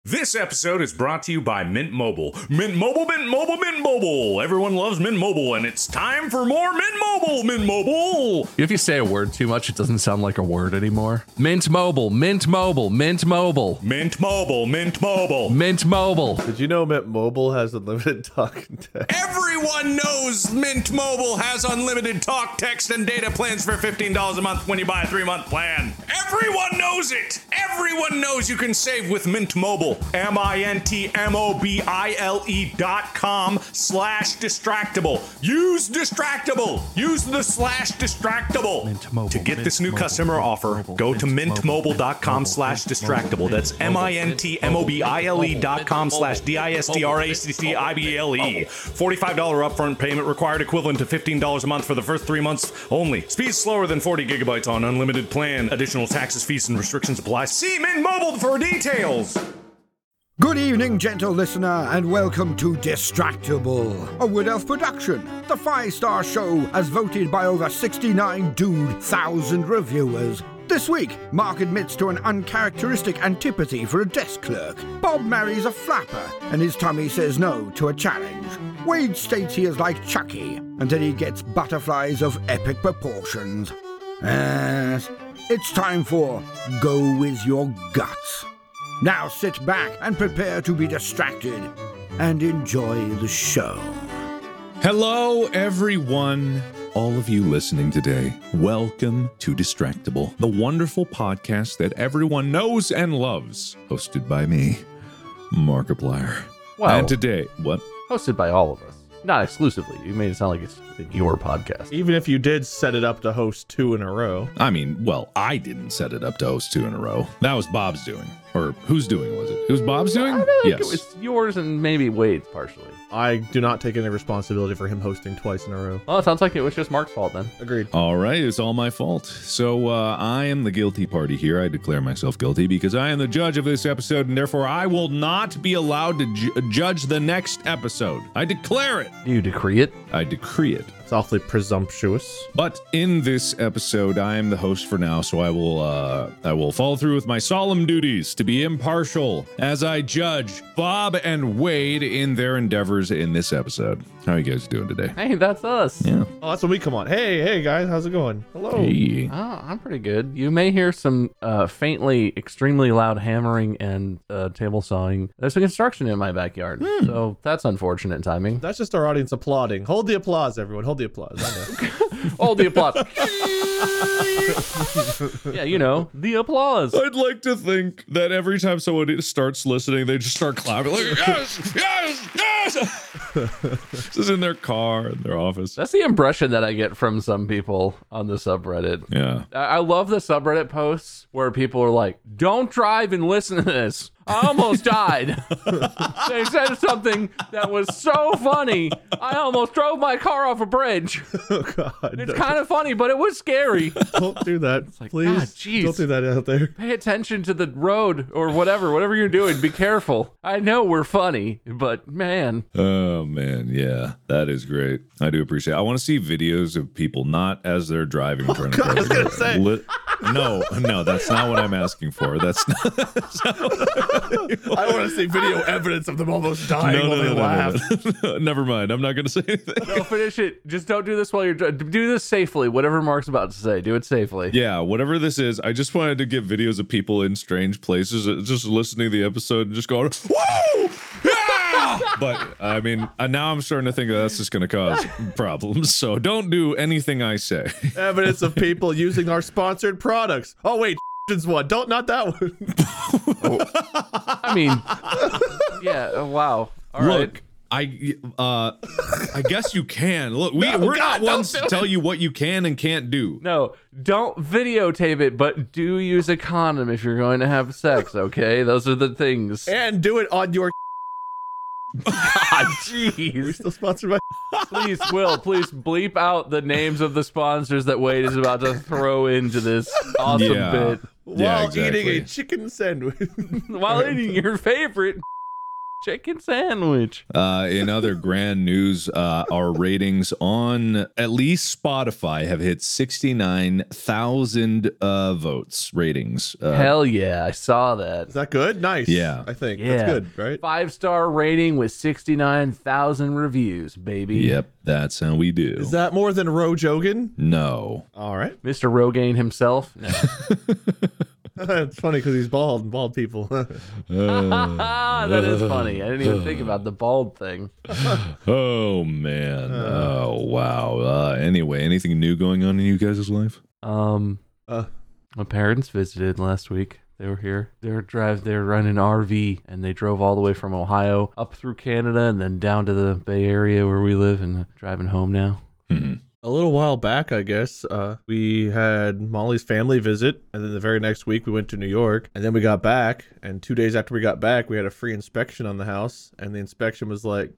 This episode is brought to you by Mint Mobile. Mint Mobile, Mint Mobile, Mint Mobile. Everyone loves Mint Mobile, and it's time for more Mint Mobile, Mint Mobile. If you say a word too much, it doesn't sound like a word anymore. Mint Mobile, Mint Mobile, Mint Mobile. Mint Mobile, Mint Mobile. Mint Mobile. Did you know Mint Mobile has unlimited talk and text? Everyone knows Mint Mobile has unlimited talk, text, and data plans for $15 a month when you buy a 3-month plan. Everyone knows it. Everyone knows you can save with Mint Mobile. MintMobile.com/distractible. Use Distractable. Use the /distractable. To get this new customer offer, go to mintmobile.com/distractible. That's MintMobile.com/distractable. $45 upfront payment required, equivalent to $15 a month for the first 3 months only. Speed slower than 40 gigabytes on unlimited plan. Additional taxes, fees, and restrictions apply. See Mint Mobile for details. Good evening, gentle listener, and welcome to Distractable, a Wood Elf production, the 5-star show as voted by over 69,000 reviewers. This week, Mark admits to an uncharacteristic antipathy for a desk clerk. Bob marries a flapper, and his tummy says no to a challenge. Wade states he is like Chucky, and then he gets butterflies of epic proportions. Yes, it's time for Go With Your Guts. Now sit back and prepare to be distracted and enjoy the show. Hello, everyone. All of you listening today, welcome to Distractable, the wonderful podcast that everyone knows and loves, hosted by me, Markiplier. Wow. And today, what? Hosted by all of us. Not exclusively. You made it sound like it's your podcast. Even if you did set it up to host 2 in a row. I mean, well, I didn't set it up to host 2 in a row. That was Bob's doing. Or whose doing was it? It was Bob's doing? I feel like Yes. it was yours and maybe Wade's partially. I do not take any responsibility for him hosting twice in a row. Well, it sounds like it was just Mark's fault then. Agreed. All right, it's all my fault. So I am the guilty party here. I declare myself guilty because I am the judge of this episode, and therefore I will not be allowed to judge the next episode. I declare it. Do you decree it? I decree it. It's awfully presumptuous. But in this episode, I am the host for now, so I will follow through with my solemn duties to be impartial as I judge Bob and Wade in their endeavors in this episode. How are you guys doing today? Hey, that's us. Yeah. Oh, that's when we come on. Hey guys, how's it going? Hello. Hey. Oh, I'm pretty good. You may hear some faintly, extremely loud hammering and table sawing. There's some construction in my backyard, so that's unfortunate timing. That's just our audience applauding. Hold the applause, everyone. Hold the applause. I know. Hold the applause. Yeah, you know, the applause. I'd like to think that every time someone starts listening, they just start clapping like, yes, yes, yes. Just in their car, in their office. That's the impression that I get from some people on the subreddit. Yeah. I love the subreddit posts where people are like, don't drive and listen to this. I almost died. They said something that was so funny. I almost drove my car off a bridge. Oh, God. It's kind of funny, but it was scary. Don't do that. like, Please. God, jeez. Don't do that out there. Pay attention to the road or whatever you're doing. Be careful. I know we're funny, but man. Oh, man. Yeah. That is great. I do appreciate it. I want to see videos of people not as they're driving. Trying to God, I was gonna say. No, that's not what I'm asking for. That's not I want to see video evidence of them almost dying while they laugh. No. Never mind. I'm not going to say anything. No, finish it. Just don't do this while you're driving. Do this safely. Whatever Mark's about to say, do it safely. Yeah, whatever this is, I just wanted to get videos of people in strange places, just listening to the episode and just going, whoa! Yeah! But, I mean, now I'm starting to think that that's just going to cause problems. So don't do anything I say. Evidence of people using our sponsored products. Oh, wait. Is one. Not that one. I mean, yeah. Wow. All right. Look, I guess you can. Look, we're not don't ones do to tell you what you can and can't do. No, don't videotape it, but do use a condom if you're going to have sex, okay? Those are the things. And do it on your. God, jeez. Still sponsored by. Please bleep out the names of the sponsors that Wade is about to throw into this awesome Yeah. bit. While exactly. eating a chicken sandwich. While eating your favorite Chicken sandwich. In other grand news, our ratings on at least Spotify have hit 69,000 votes ratings. Hell yeah, I saw that. Is that good? Nice. Yeah. I think Yeah. that's good, right? 5-star rating with 69,000 reviews, baby. Yep, that's how we do. Is that more than Rojogan? No. All right. Mr. Rogaine himself. No. It's funny because he's bald and bald people. That is funny. I didn't even think about the bald thing. Oh, man. Oh, wow. Anyway, anything new going on in you guys' life? My parents visited last week. They were here. They were running an RV, and they drove all the way from Ohio up through Canada and then down to the Bay Area where we live, and driving home now. Mm-hmm. A little while back, I guess, we had Molly's family visit, and then the very next week we went to New York, and then we got back, and 2 days after we got back, we had a free inspection on the house, and the inspection was like,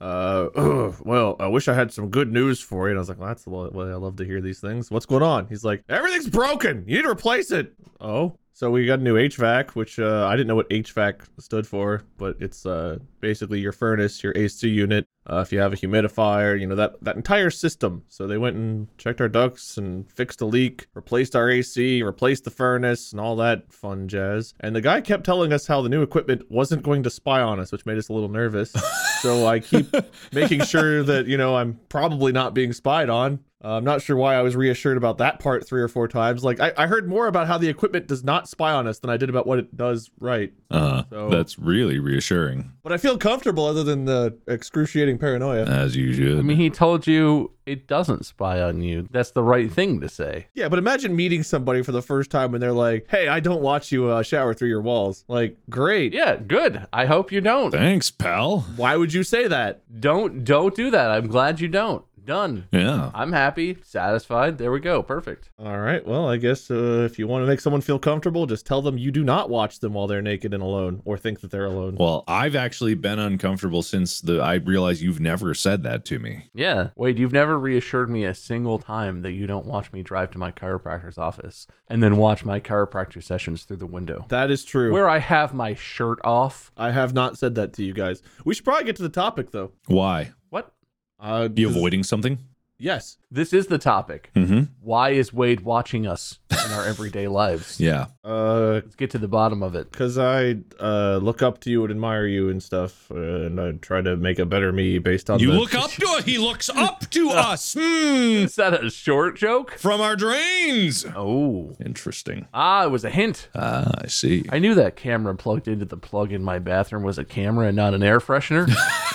well, I wish I had some good news for you. And I was like, well, that's the way I love to hear these things. What's going on? He's like, everything's broken. You need to replace it. Oh. So we got a new HVAC, which I didn't know what HVAC stood for, but it's basically your furnace, your AC unit, if you have a humidifier, you know, that entire system. So they went and checked our ducts and fixed a leak, replaced our AC, replaced the furnace, and all that fun jazz. And the guy kept telling us how the new equipment wasn't going to spy on us, which made us a little nervous. So I keep making sure that, you know, I'm probably not being spied on. I'm not sure why I was reassured about that part 3 or 4 times. Like, I heard more about how the equipment does not spy on us than I did about what it does right. So, That's really reassuring. but I feel comfortable other than the excruciating paranoia. As you should. I mean, he told you it doesn't spy on you. That's the right thing to say. Yeah, but imagine meeting somebody for the first time and they're like, hey, I don't watch you shower through your walls. Like, great. Yeah, good. I hope you don't. Thanks, pal. Why would you say that? Don't do that. I'm glad you don't. Done. Yeah. I'm happy, satisfied. There we go. Perfect. All right. Well, I guess if you want to make someone feel comfortable, just tell them you do not watch them while they're naked and alone or think that they're alone. Well, I've actually been uncomfortable since I realized you've never said that to me. Yeah. Wade, you've never reassured me a single time that you don't watch me drive to my chiropractor's office and then watch my chiropractor sessions through the window. That is true. Where I have my shirt off. I have not said that to you guys. We should probably get to the topic, though. Why? What? You avoiding something? Yes. This is the topic. Mm-hmm. Why is Wade watching us in our everyday lives? Yeah. Let's get to the bottom of it. Because I look up to you and admire you and stuff, and I try to make a better me based on You the... look up to us. He looks up to us. Is that a short joke? From our drains. Oh. Interesting. It was a hint. I see. I knew that camera plugged into the plug in my bathroom was a camera and not an air freshener.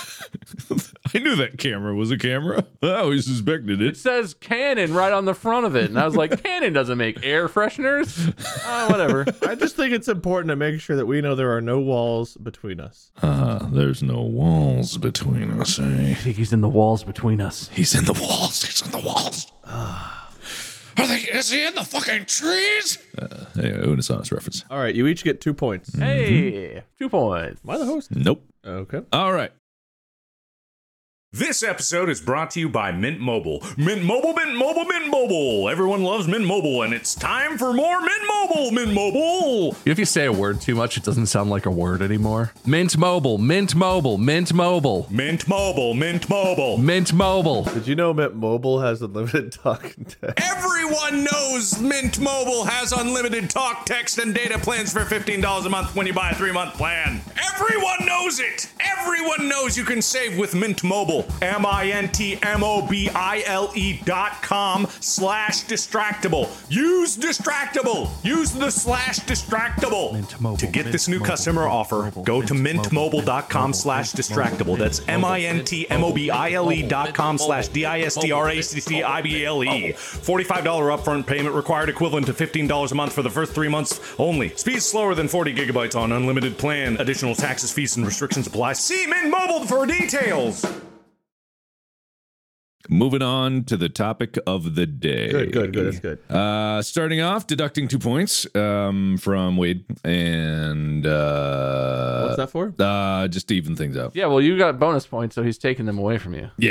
I knew that camera was a camera. I always suspected It it. says Canon right on the front of it. And I was like, Canon doesn't make air fresheners. Whatever. I just think it's important to make sure that we know there are no walls between us. There's no walls between us, eh? I think he's in the walls between us. He's in the walls. He's in the walls. Is he in the fucking trees? Hey, Unison's reference. All right, you each get 2 points. Hey, 2 points. Am I the host? Nope. Okay. All right. This episode is brought to you by Mint Mobile. Mint Mobile, Mint Mobile, Mint Mobile. Everyone loves Mint Mobile, and it's time for more Mint Mobile, Mint Mobile. If you say a word too much, it doesn't sound like a word anymore. Mint Mobile, Mint Mobile, Mint Mobile, Mint Mobile, Mint Mobile. Mint Mobile. Did you know Mint Mobile has unlimited talk and text? Everyone knows Mint Mobile has unlimited talk, text, and data plans for $15 a month when you buy a 3-month plan. Everyone knows it. Everyone knows you can save with Mint Mobile. MintMobile.com/distractible. Use Distractable. Use the /distractable. To get this new customer offer, go to mintmobile.com/distractible. That's MintMobile.com/distractable. $45 upfront payment required, equivalent to $15 a month for the first 3 months only. Speed slower than 40 gigabytes on unlimited plan. Additional taxes, fees, and restrictions apply. See Mint Mobile for details. Moving on to the topic of the day. Good. That's good. Starting off, deducting 2 points from Wade, and What's that for? just to even things out. Yeah, well, you got bonus points, so he's taking them away from you. Yeah.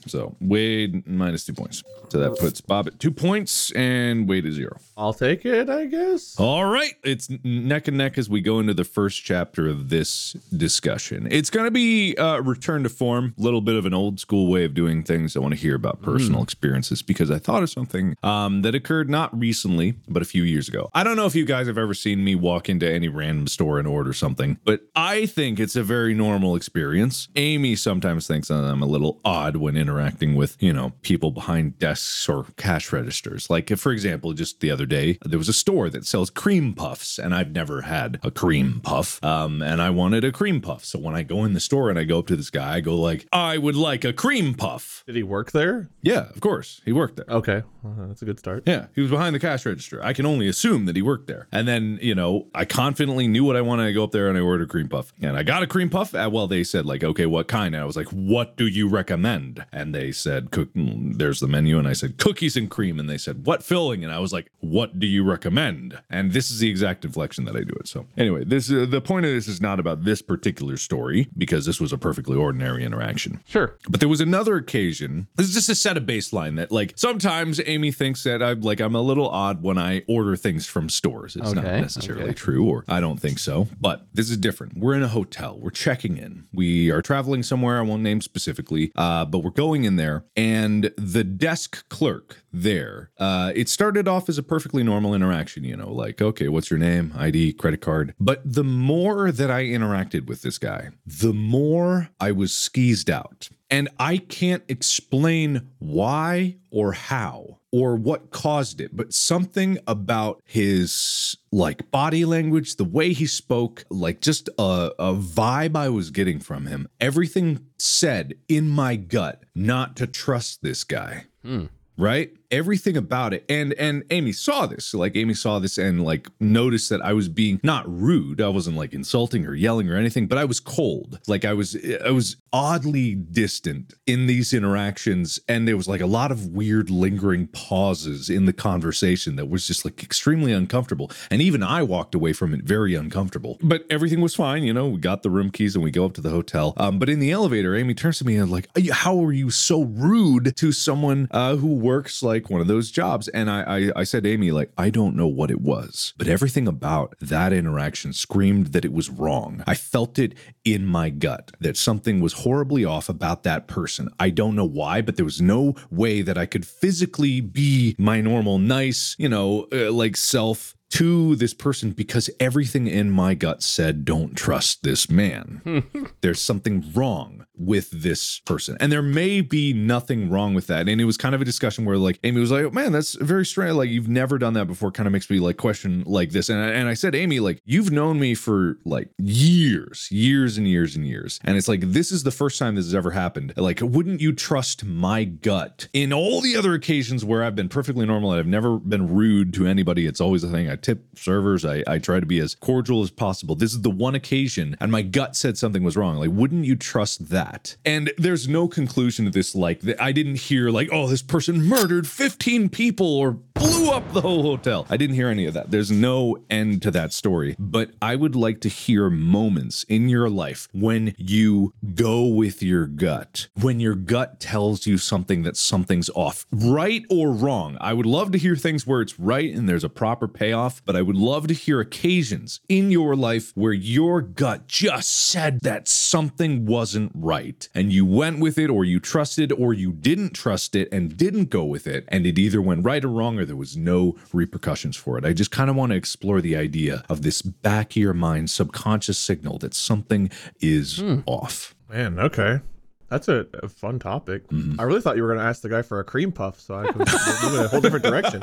So Wade -2 points. So that puts Bob at 2 points and Wade at 0. I'll take it, I guess. All right. It's neck and neck as we go into the first chapter of this discussion. It's going to be a return to form, a little bit of an old school way of doing things. I want to hear about personal experiences because I thought of something that occurred not recently, but a few years ago. I don't know if you guys have ever seen me walk into any random store and order something, but I think it's a very normal experience. Amy sometimes thinks that I'm a little odd when interacting with, people behind desks or cash registers. Like, for example, just the other day, there was a store that sells cream puffs, and I've never had a cream puff, and I wanted a cream puff. So when I go in the store and I go up to this guy, I go like, I would like a cream puff. Did he work there? Yeah, of course. He worked there. Okay. That's a good start. Yeah, he was behind the cash register. I can only assume that he worked there. And then, I confidently knew what I wanted. I go up there and I ordered a cream puff. And I got a cream puff. Well, they said like, okay, what kind? And I was like, what do you recommend? And they said, there's the menu. And I said, cookies and cream. And they said, what filling? And I was like, what do you recommend? And this is the exact inflection that I do it. So anyway, the point of this is not about this particular story because this was a perfectly ordinary interaction. Sure. But there was another occasion. This is just to set a baseline that like sometimes Amy thinks that I'm a little odd when I order things from stores. It's not necessarily true, or I don't think so. But this is different. We're in a hotel. We're checking in. We are traveling somewhere. I won't name specifically, but we're going in there. And the desk clerk there, it started off as a perfectly normal interaction, like, okay, what's your name? ID, credit card. But the more that I interacted with this guy, the more I was skeezed out. And I can't explain why or how or what caused it, but something about his like body language, the way he spoke, like just a vibe I was getting from him. Everything said in my gut not to trust this guy. Right? Everything about it. And Amy saw this. Like Amy saw this and like noticed that I was being not rude. I wasn't like insulting or yelling or anything, but I was cold. Like I was oddly distant in these interactions. And there was like a lot of weird lingering pauses in the conversation that was just like extremely uncomfortable. And even I walked away from it very uncomfortable. But everything was fine. We got the room keys and we go up to the hotel. But in the elevator, Amy turns to me and like, how are you so rude to someone who works like one of those jobs? And I said to Amy, like, I don't know what it was, but everything about that interaction screamed that it was wrong. I felt it in my gut that something was horribly off about that person. I don't know why, but there was no way that I could physically be my normal, nice, like self to this person because everything in my gut said, don't trust this man. There's something wrong with this person. And there may be nothing wrong with that. And it was kind of a discussion where like Amy was like, oh, man, that's very strange. Like you've never done that before. Kind of makes me like question like this. And I said, Amy, like you've known me for like years and years. And it's like, this is the first time this has ever happened. Like, wouldn't you trust my gut? In all the other occasions where I've been perfectly normal and I've never been rude to anybody, it's always a thing. I tip servers. I try to be as cordial as possible. This is the one occasion and my gut said something was wrong. Like, wouldn't you trust that? And there's no conclusion to this. Like I didn't hear like, oh, this person murdered 15 people or blew up the whole hotel. I didn't hear any of that. There's no end to that story. But I would like to hear moments in your life when you go with your gut, when your gut tells you something that something's off, right or wrong. I would love to hear things where it's right and there's a proper payoff, but I would love to hear occasions in your life where your gut just said that something wasn't right and you went with it, or you trusted, or you didn't trust it and didn't go with it, and it either went right or wrong, or there was no repercussions for it. I just kind of want to explore the idea of this back of your mind subconscious signal that something is off. Man, okay. That's a fun topic. I really thought you were going to ask the guy for a cream puff, so I could move in a whole different direction.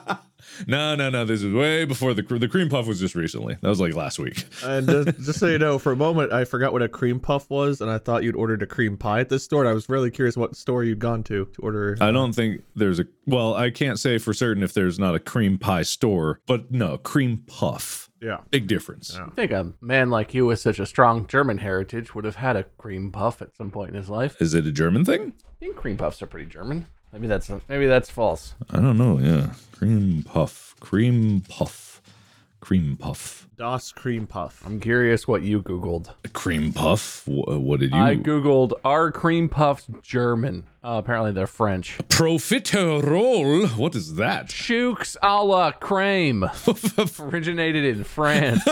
No. This is way before the cream puff was just recently. That was like last week. And just so you know, for a moment, I forgot what a cream puff was, and I thought you'd ordered a cream pie at this store. And I was really curious what store you'd gone to order. I don't think there's I can't say for certain if there's not a cream pie store, but no, cream puff. Yeah. Big difference. Yeah. I think a man like you with such a strong German heritage would have had a cream puff at some point in his life. Is it a German thing? I think cream puffs are pretty German. Maybe that's false. I don't know. Yeah. Cream puff. Cream puff. Das Cream Puff. I'm curious what you Googled. A cream puff? What did you? I Googled, are cream puffs German? Apparently they're French. Profiterole? What is that? Choux a la creme. Originated in France.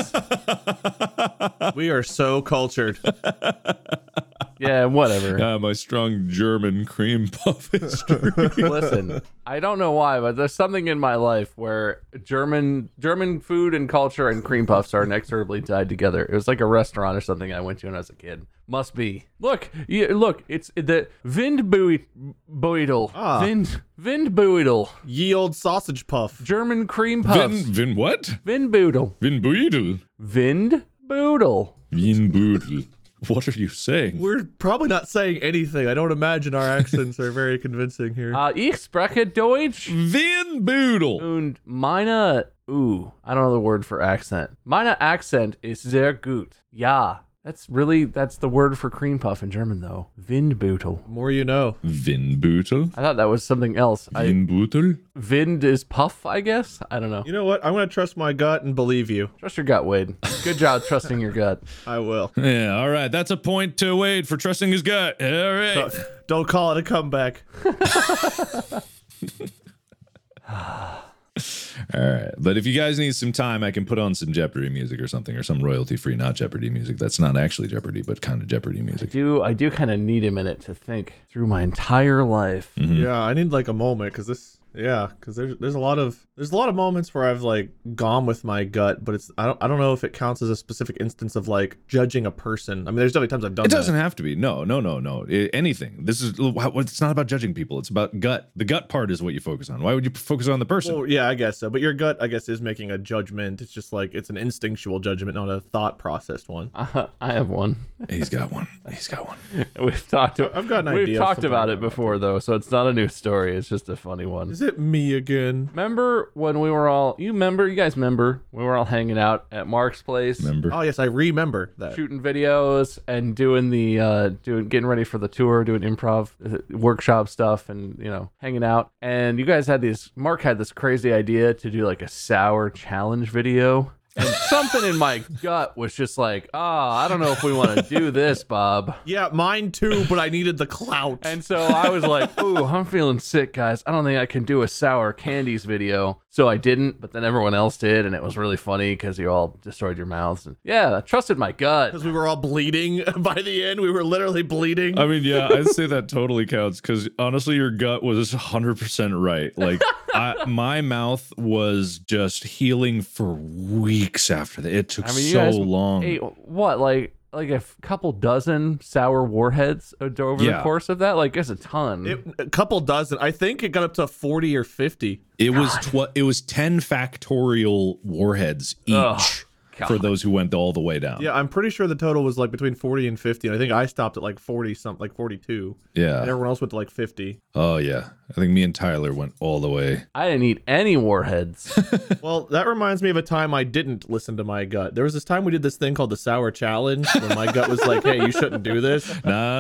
We are so cultured. Yeah, whatever. My strong German cream puff history. Listen, I don't know why, but there's something in my life where German food and culture and cream puffs are inexorably tied together. It was like a restaurant or something I went to when I was a kid. Must be. Look, it's the Windbeutel. Windbeutel. Ye old sausage puff. German cream puffs. Vin what? Windbeutel. Vinbudel. Windbeutel. Vinbudel. What are you saying? We're probably not saying anything. I don't imagine our accents are very convincing here. Ich spreche Deutsch. Vinbudel. Und meine, I don't know the word for accent. Meine Akzent ist sehr gut. Ja. That's the word for cream puff in German, though. Windbeutel. More you know. Vinbudel. I thought that was something else. Vinbudel. Wind is puff, I guess? I don't know. You know what? I'm going to trust my gut and believe you. Trust your gut, Wade. Good job trusting your gut. I will. Yeah, all right. That's a point to Wade for trusting his gut. All right. Don't call it a comeback. All right. But if you guys need some time, I can put on some Jeopardy music or something, or some royalty-free, not Jeopardy music. That's not actually Jeopardy, but kind of Jeopardy music. I do kind of need a minute to think through my entire life. Yeah, I need like a moment because there's a lot of moments where I've like gone with my gut, but I don't know if it counts as a specific instance of like judging a person. I mean, there's definitely times I've done It that. doesn't have to be. No. Anything. It's not about judging people. It's about gut. The gut part is what you focus on. Why would you focus on the person? Well, yeah, I guess so. But your gut, I guess, is making a judgment. It's just like it's an instinctual judgment, not a thought processed one. I have one. He's got one. We've talked. I've got an We've idea. talked about it before, though, so it's not a new story. It's just a funny one. Is it me again? Remember when we were all? You guys remember? We were all hanging out at Mark's place. Remember? Oh yes, I remember that. Shooting videos and doing getting ready for the tour, doing improv workshop stuff, and hanging out. And you guys Mark had this crazy idea to do like a sour challenge video. And something in my gut was just like, I don't know if we want to do this, Bob. Yeah, mine too, but I needed the clout. And so I was like, ooh, I'm feeling sick, guys. I don't think I can do a sour candies video. So I didn't, but then everyone else did, and it was really funny because you all destroyed your mouths. And yeah, I trusted my gut. Because we were all bleeding by the end. We were literally bleeding. I mean, yeah, I'd say that totally counts because honestly, your gut was 100% right. Like, my mouth was just healing for weeks after that. It took so long. Ate, what, like a couple dozen sour warheads over the course of that? Like, it's a ton. A couple dozen. I think it got up to 40 or 50. It was 10 factorial warheads each. For those who went all the way down. Yeah, I'm pretty sure the total was like between 40 and 50. And I think I stopped at like 40 something, like 42. Yeah. And everyone else went to like 50. Oh, yeah. I think me and Tyler went all the way. I didn't eat any warheads. Well, that reminds me of a time I didn't listen to my gut. There was this time we did this thing called the Sour Challenge where my gut was like, hey, you shouldn't do this.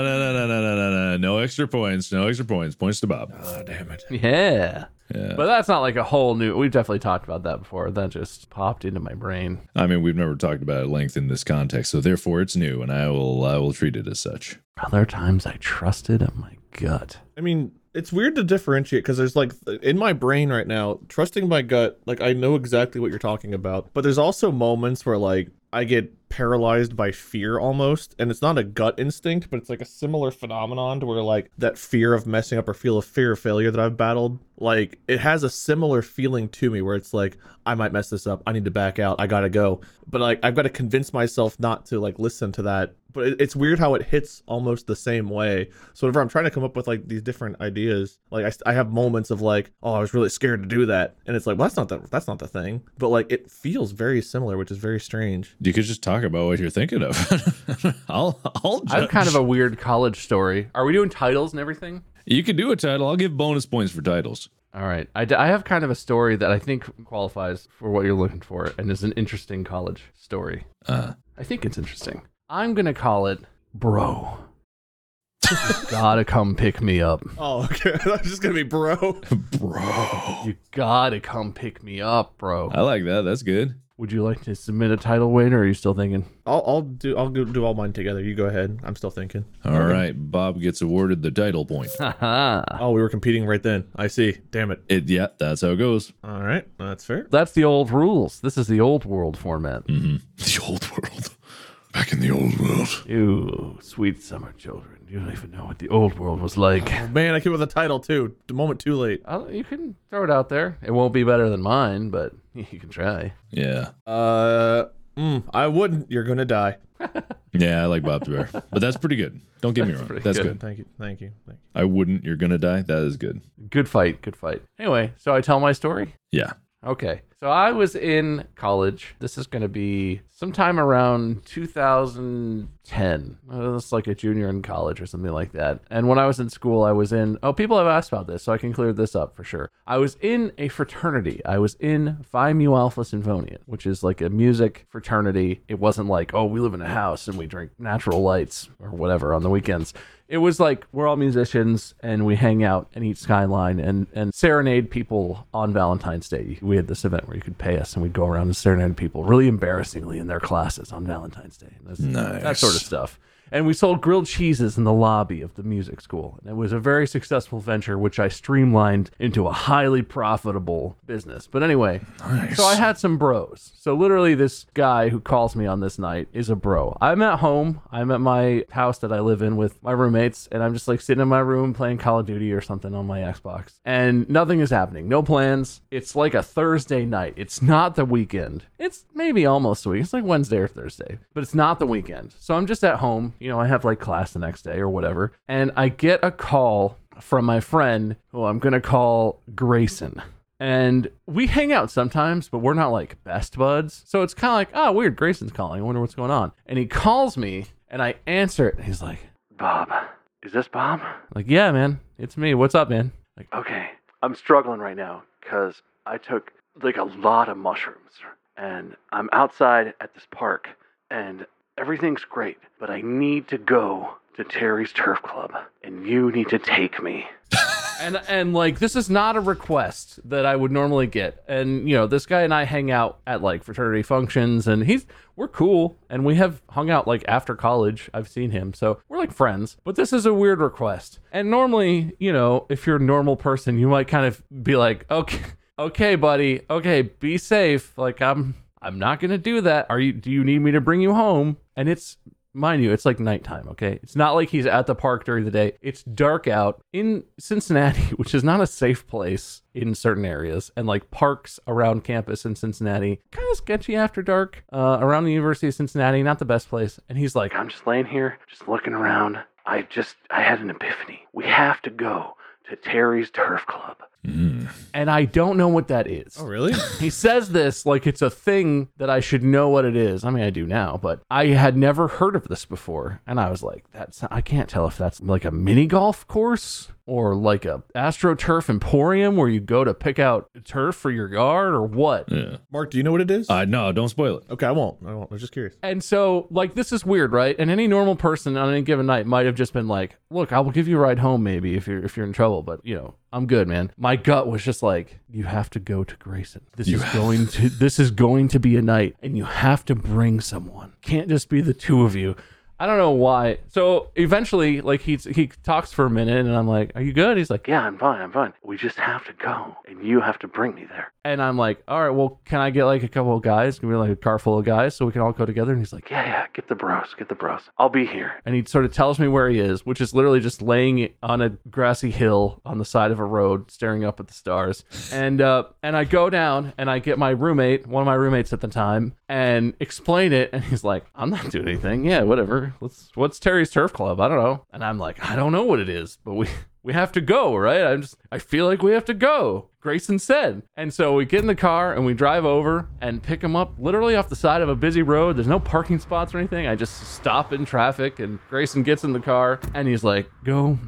No. No extra points. No extra points. Points to Bob. Oh, damn it. Yeah. But that's not like a whole new. We've definitely talked about that before. That just popped into my brain. I mean, we've never talked about it at length in this context, so therefore it's new, and I will treat it as such. Other times I trusted my gut. I mean, it's weird to differentiate because there's like in my brain right now, trusting my gut, like I know exactly what you're talking about, but there's also moments where like I get paralyzed by fear almost, and it's not a gut instinct, but it's like a similar phenomenon to where like that fear of messing up or fear of failure that I've battled, like it has a similar feeling to me where it's like I might mess this up, I need to back out, I gotta go, but like I've got to convince myself not to like listen to that. But it's weird how it hits almost the same way. So whenever I'm trying to come up with like these different ideas, like I have moments of like, oh, I was really scared to do that, and it's like, well, that's not the thing, but like it feels very similar, which is very strange. You could just talk about what you're thinking of. I'll judge. I have kind of a weird college story. Are we doing titles and everything? You can do a title. I'll give bonus points for titles. All right. I have kind of a story that I think qualifies for what you're looking for and is an interesting college story. I think it's interesting. I'm going to call it Bro. You gotta come pick me up. Oh, okay. That's just gonna be bro. Bro. You gotta come pick me up, bro. I like that. That's good. Would you like to submit a title, Wade, or are you still thinking? I'll do all mine together. You go ahead. I'm still thinking. All right, Bob gets awarded the title point. Oh, we were competing right then. I see. Damn it. Yeah, that's how it goes. All right, that's fair. That's the old rules. This is the old world format. The old world. Back in the old world. You sweet summer children. You don't even know what the old world was like. Oh, man, I came with a title too. The moment too late. You can throw it out there. It won't be better than mine, but you can try. Yeah. I wouldn't. You're gonna die. Yeah, I like Bob's Bear. But that's pretty good. Don't get me wrong. pretty That's good. good. Thank you. I wouldn't. You're going to die. That is good. Good fight. Anyway, so I tell my story? Yeah. Okay. So I was in college. This is going to be sometime around 2010. It's like a junior in college or something like that. And when I was in school, I was in... Oh, people have asked about this, so I can clear this up for sure. I was in a fraternity. I was in Phi Mu Alpha Symphonian, which is like a music fraternity. It wasn't like, oh, we live in a house and we drink natural lights or whatever on the weekends. It was like we're all musicians and we hang out and eat Skyline and serenade people on Valentine's Day. We had this event where you could pay us and we'd go around and serenade people really embarrassingly in their classes on Valentine's Day. Nice. That sort of stuff. And we sold grilled cheeses in the lobby of the music school. And it was a very successful venture, which I streamlined into a highly profitable business. But anyway, So I had some bros. So literally this guy who calls me on this night is a bro. I'm at home. I'm at my house that I live in with my roommates. And I'm just like sitting in my room playing Call of Duty or something on my Xbox. And nothing is happening. No plans. It's like a Thursday night. It's not the weekend. It's maybe almost a week. It's like Wednesday or Thursday. But it's not the weekend. So I'm just at home. You know, I have like class the next day or whatever. And I get a call from my friend who I'm going to call Grayson. And we hang out sometimes, but we're not like best buds. So it's kind of like, oh, weird. Grayson's calling. I wonder what's going on. And he calls me and I answer it. And he's like, Bob, is this Bob? I'm like, yeah, man, it's me. What's up, man? Like, okay, I'm struggling right now because I took like a lot of mushrooms and I'm outside at this park and everything's great, but I need to go to Terry's Turf Club, and you need to take me. and like, this is not a request that I would normally get. And, you know, this guy and I hang out at, like, fraternity functions, and we're cool, and we have hung out, like, after college. I've seen him, so we're, like, friends. But this is a weird request. And normally, you know, if you're a normal person, you might kind of be like, okay, buddy, okay, be safe. Like, I'm not gonna do that. Do you need me to bring you home? And it's, mind you, it's like nighttime, okay? It's not like he's at the park during the day. It's dark out in Cincinnati, which is not a safe place in certain areas. And like parks around campus in Cincinnati, kind of sketchy after dark, around the University of Cincinnati, not the best place. And he's like, I'm just laying here, just looking around. I had an epiphany. We have to go to Terry's Turf Club. And I don't know what that is. Oh, really? He says this like it's a thing that I should know what it is. I mean, I do now, but I had never heard of this before. And I was like, I can't tell if that's like a mini golf course or like a AstroTurf Emporium where you go to pick out turf for your yard or what. Yeah. Mark, do you know what it is? No, don't spoil it. Okay, I won't. I was just curious. And so, like, this is weird, right? And any normal person on any given night might have just been like, look, I will give you a ride home maybe if you're in trouble, but, you know, I'm good, man. My gut was just like, you have to go to Grayson. This is going to be a night, and you have to bring someone. Can't just be the two of you. I don't know why. So eventually, like, he talks for a minute, and I'm like, are you good? He's like, yeah, I'm fine. We just have to go, and you have to bring me there. And I'm like, all right, well, can I get like a couple of guys? Can we like a car full of guys so we can all go together? And he's like, yeah, get the bros. I'll be here. And he sort of tells me where he is, which is literally just laying on a grassy hill on the side of a road, staring up at the stars. And I go down and I get my roommate, one of my roommates at the time, and explain it. And he's like, I'm not doing anything. Yeah, whatever. What's Terry's Turf Club? I don't know. And I'm like, I don't know what it is, but we have to go, right? I feel like we have to go. Grayson said. And so we get in the car and we drive over and pick him up literally off the side of a busy road. There's no parking spots or anything. I just stop in traffic and Grayson gets in the car and he's like, go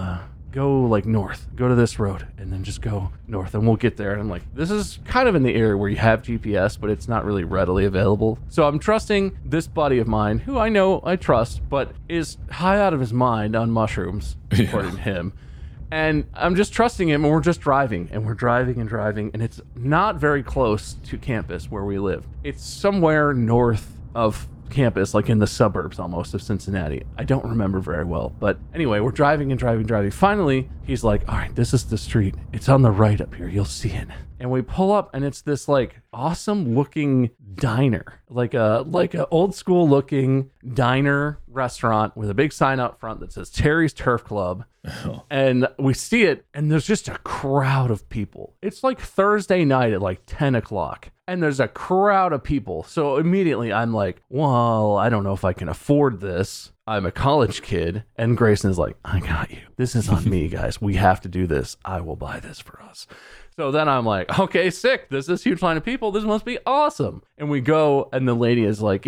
like north, go to this road and then just go north and we'll get there. And I'm like, this is kind of in the area where you have GPS, but it's not really readily available. So I'm trusting this buddy of mine who I know I trust, but is high out of his mind on mushrooms, according to him. And I'm just trusting him, and we're just driving, and we're driving and driving, and it's not very close to campus where we live. It's somewhere north of campus, like in the suburbs almost of Cincinnati. I don't remember very well, but anyway, we're driving and driving. Finally, he's like, all right, this is the street. It's on the right up here. You'll see it. And we pull up, and it's this like awesome looking diner, like a old school looking diner restaurant with a big sign out front that says Terry's Turf Club. Oh. And we see it, and there's just a crowd of people. It's like Thursday night at like 10 o'clock. And there's a crowd of people. So immediately I'm like, well, I don't know if I can afford this. I'm a college kid. And Grayson is like, I got you. This is on me, guys. We have to do this. I will buy this for us. So then I'm like, okay, sick. There's this huge line of people. This must be awesome. And we go, and the lady is like,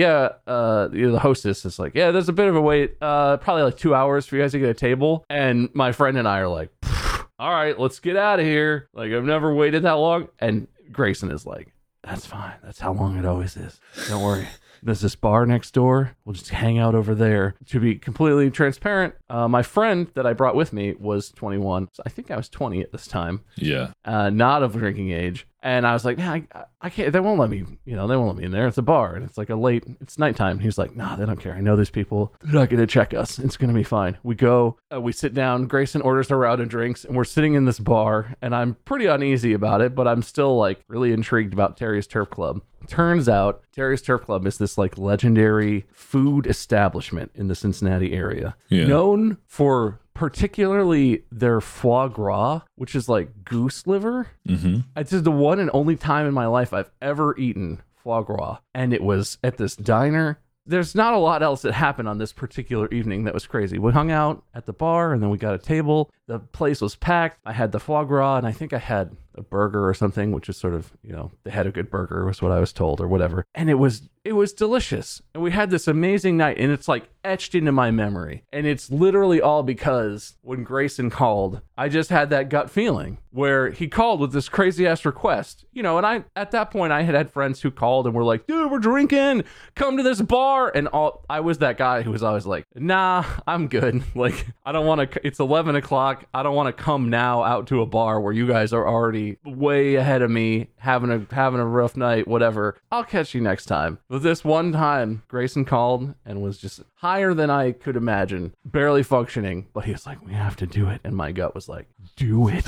the hostess is like, yeah, there's a bit of a wait, probably like 2 hours for you guys to get a table. And my friend and I are like, all right, let's get out of here. Like, I've never waited that long. And Grayson is like, that's fine. That's how long it always is. Don't worry. There's this bar next door. We'll just hang out over there. To be completely transparent, my friend that I brought with me was 21. So I think I was 20 at this time. Yeah. Not of drinking age. And I was like, yeah, I can't, they won't let me, they won't let me in there. It's a bar and it's like it's nighttime. He was like, nah, they don't care. I know these people. They're not going to check us. It's going to be fine. We go, we sit down. Grayson orders a round of drinks, and we're sitting in this bar, and I'm pretty uneasy about it, but I'm still like really intrigued about Terry's Turf Club. Turns out Terry's Turf Club is this like legendary food establishment in the Cincinnati area, known for particularly their foie gras, which is like goose liver. Mm-hmm. It's just the one and only time in my life I've ever eaten foie gras, and it was at this diner. There's not a lot else that happened on this particular evening that was crazy. We hung out at the bar, and then we got a table. The place was packed. I had the foie gras, and I think I had a burger or something, which is sort of, they had a good burger was what I was told or whatever. And it was delicious. And we had this amazing night, and it's like etched into my memory. And it's literally all because when Grayson called, I just had that gut feeling where he called with this crazy ass request, and at that point I had friends who called and were like, dude, we're drinking, come to this bar. And I was that guy who was always like, nah, I'm good. Like, I don't want to, it's 11 o'clock. I don't want to come now out to a bar where you guys are already way ahead of me, having a rough night, whatever. I'll catch you next time. But this one time, Grayson called and was just higher than I could imagine, barely functioning, but he was like, we have to do it. And my gut was like, do it.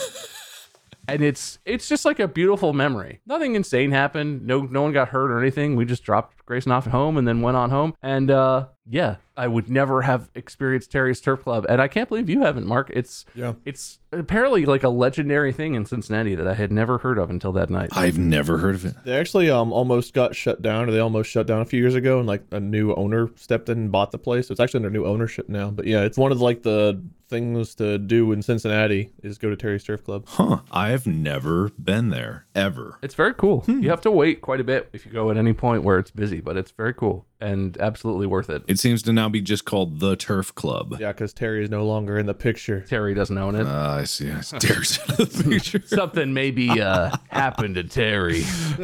And it's just like a beautiful memory. Nothing insane happened. No one got hurt or anything. We just dropped Grayson off at home and then went on home. And I would never have experienced Terry's Turf Club. And I can't believe you haven't, Mark. It's apparently like a legendary thing in Cincinnati that I had never heard of until that night. I've never heard of it. They actually almost got shut down, or they almost shut down a few years ago, and like a new owner stepped in and bought the place. So it's actually under new ownership now. But yeah, it's one of like the things to do in Cincinnati is go to Terry's Turf Club. Huh. I've never been there, ever. It's very cool. You have to wait quite a bit if you go at any point where it's busy, but it's very cool and absolutely worth it. It seems to now be just called the Turf Club. Yeah, because Terry is no longer in the picture. Terry doesn't own it. I see. Terry's in the picture. Something maybe happened to Terry.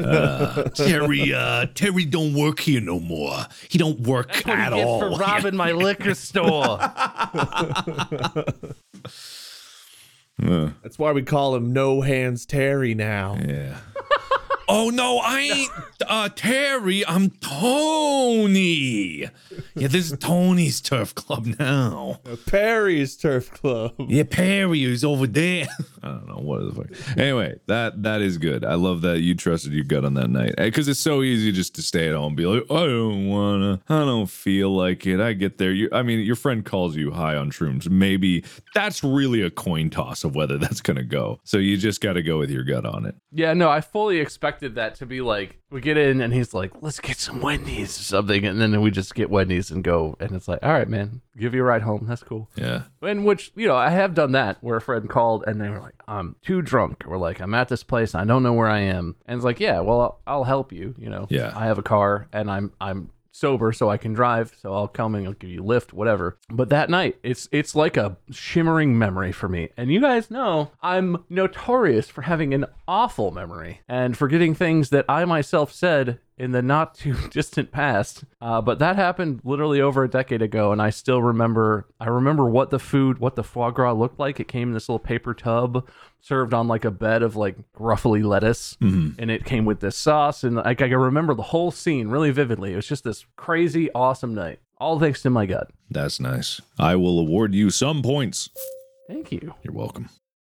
Terry don't work here no more. He don't work at all. For robbing my liquor store. That's why we call him No Hands Terry now. Yeah. Oh, no, I ain't Terry. I'm Tony. Yeah, this is Tony's Turf Club now. Perry's Turf Club. Yeah, Perry is over there. I don't know. What the fuck? Anyway, that is good. I love that you trusted your gut on that night. Because it's so easy just to stay at home and be like, I don't want to. I don't feel like it. I get there. Your friend calls you high on shrooms. Maybe that's really a coin toss of whether that's going to go. So you just got to go with your gut on it. Yeah, no, I fully expected that to be like, we get in and he's like, let's get some Wendy's or something. And then we just get Wendy's and go. And it's like, all right, man, give you a ride home. That's cool. Yeah. And which, I have done that where a friend called and they were like, I'm too drunk. Or like, I'm at this place. I don't know where I am. And it's like, yeah, well, I'll help you. Yeah. I have a car and I'm sober so I can drive, so I'll come and I'll give you a lift, whatever. But that night, it's like a shimmering memory for me. And you guys know I'm notorious for having an awful memory and forgetting things that I myself said in the not too distant past. But that happened literally over a decade ago, and I still remember. I remember what the foie gras looked like. It came in this little paper tub, served on like a bed of like ruffly lettuce, and it came with this sauce. And like I can remember the whole scene really vividly. It was just this crazy, awesome night. All thanks to my gut. That's nice. I will award you some points. Thank you. You're welcome.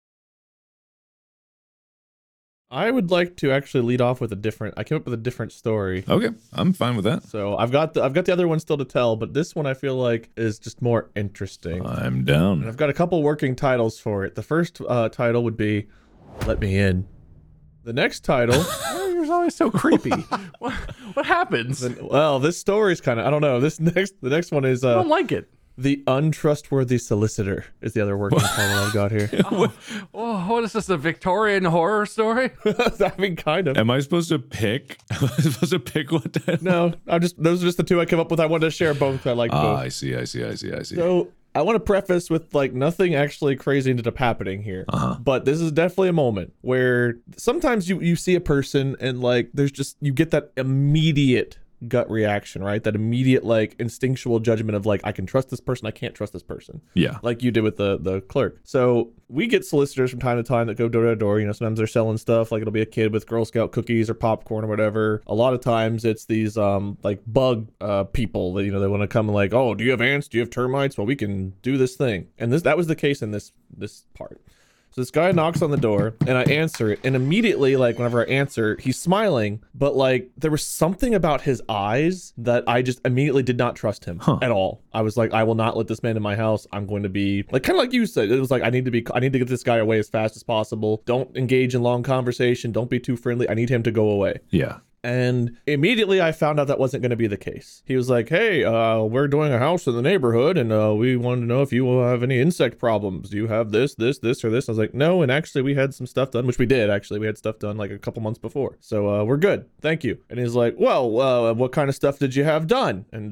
I would like to actually lead off with I came up with a different story. Okay, I'm fine with that. So I've got the other one still to tell, but this one I feel like is just more interesting. I'm And down. I've got a couple working titles for it. The first title would be "Let Me In." The next title, You're always so creepy. What happens? well, this story's kind of I don't know. The next one is I don't like it. "The Untrustworthy Solicitor" is the other working title I've got here. Oh, what is this? A Victorian horror story? I mean, kind of. Am I supposed to pick? Am I supposed to pick what that? No, those are just the two I came up with. I wanted to share both. I like both. I see. So I want to preface with like nothing actually crazy ended up happening here, but this is definitely a moment where sometimes you see a person and like there's just you get that immediate gut reaction, right? That immediate like instinctual judgment of like I can trust this person, I can't trust this person. Yeah. Like you did with the clerk. So we get solicitors from time to time that go door to door. You know, sometimes they're selling stuff like it'll be a kid with Girl Scout cookies or popcorn or whatever. A lot of times it's these like bug people that, you know, they want to come and like, oh, do you have ants? Do you have termites? Well, we can do this thing. And that was the case in this part. So this guy knocks on the door and I answer it. And immediately, like whenever I answer, he's smiling, but like there was something about his eyes that I just immediately did not trust him at all. I was like, I will not let this man in my house. I'm going to be like, kind of like you said, it was like, I need to get this guy away as fast as possible. Don't engage in long conversation. Don't be too friendly. I need him to go away. Yeah. And immediately I found out that wasn't going to be the case. He was like, hey, we're doing a house in the neighborhood and we wanted to know if you have any insect problems. Do you have this, or this? I was like, no. And actually we had some stuff done, which we did. Actually, we had stuff done like a couple months before. So we're good. Thank you. And he's like, well, what kind of stuff did you have done? And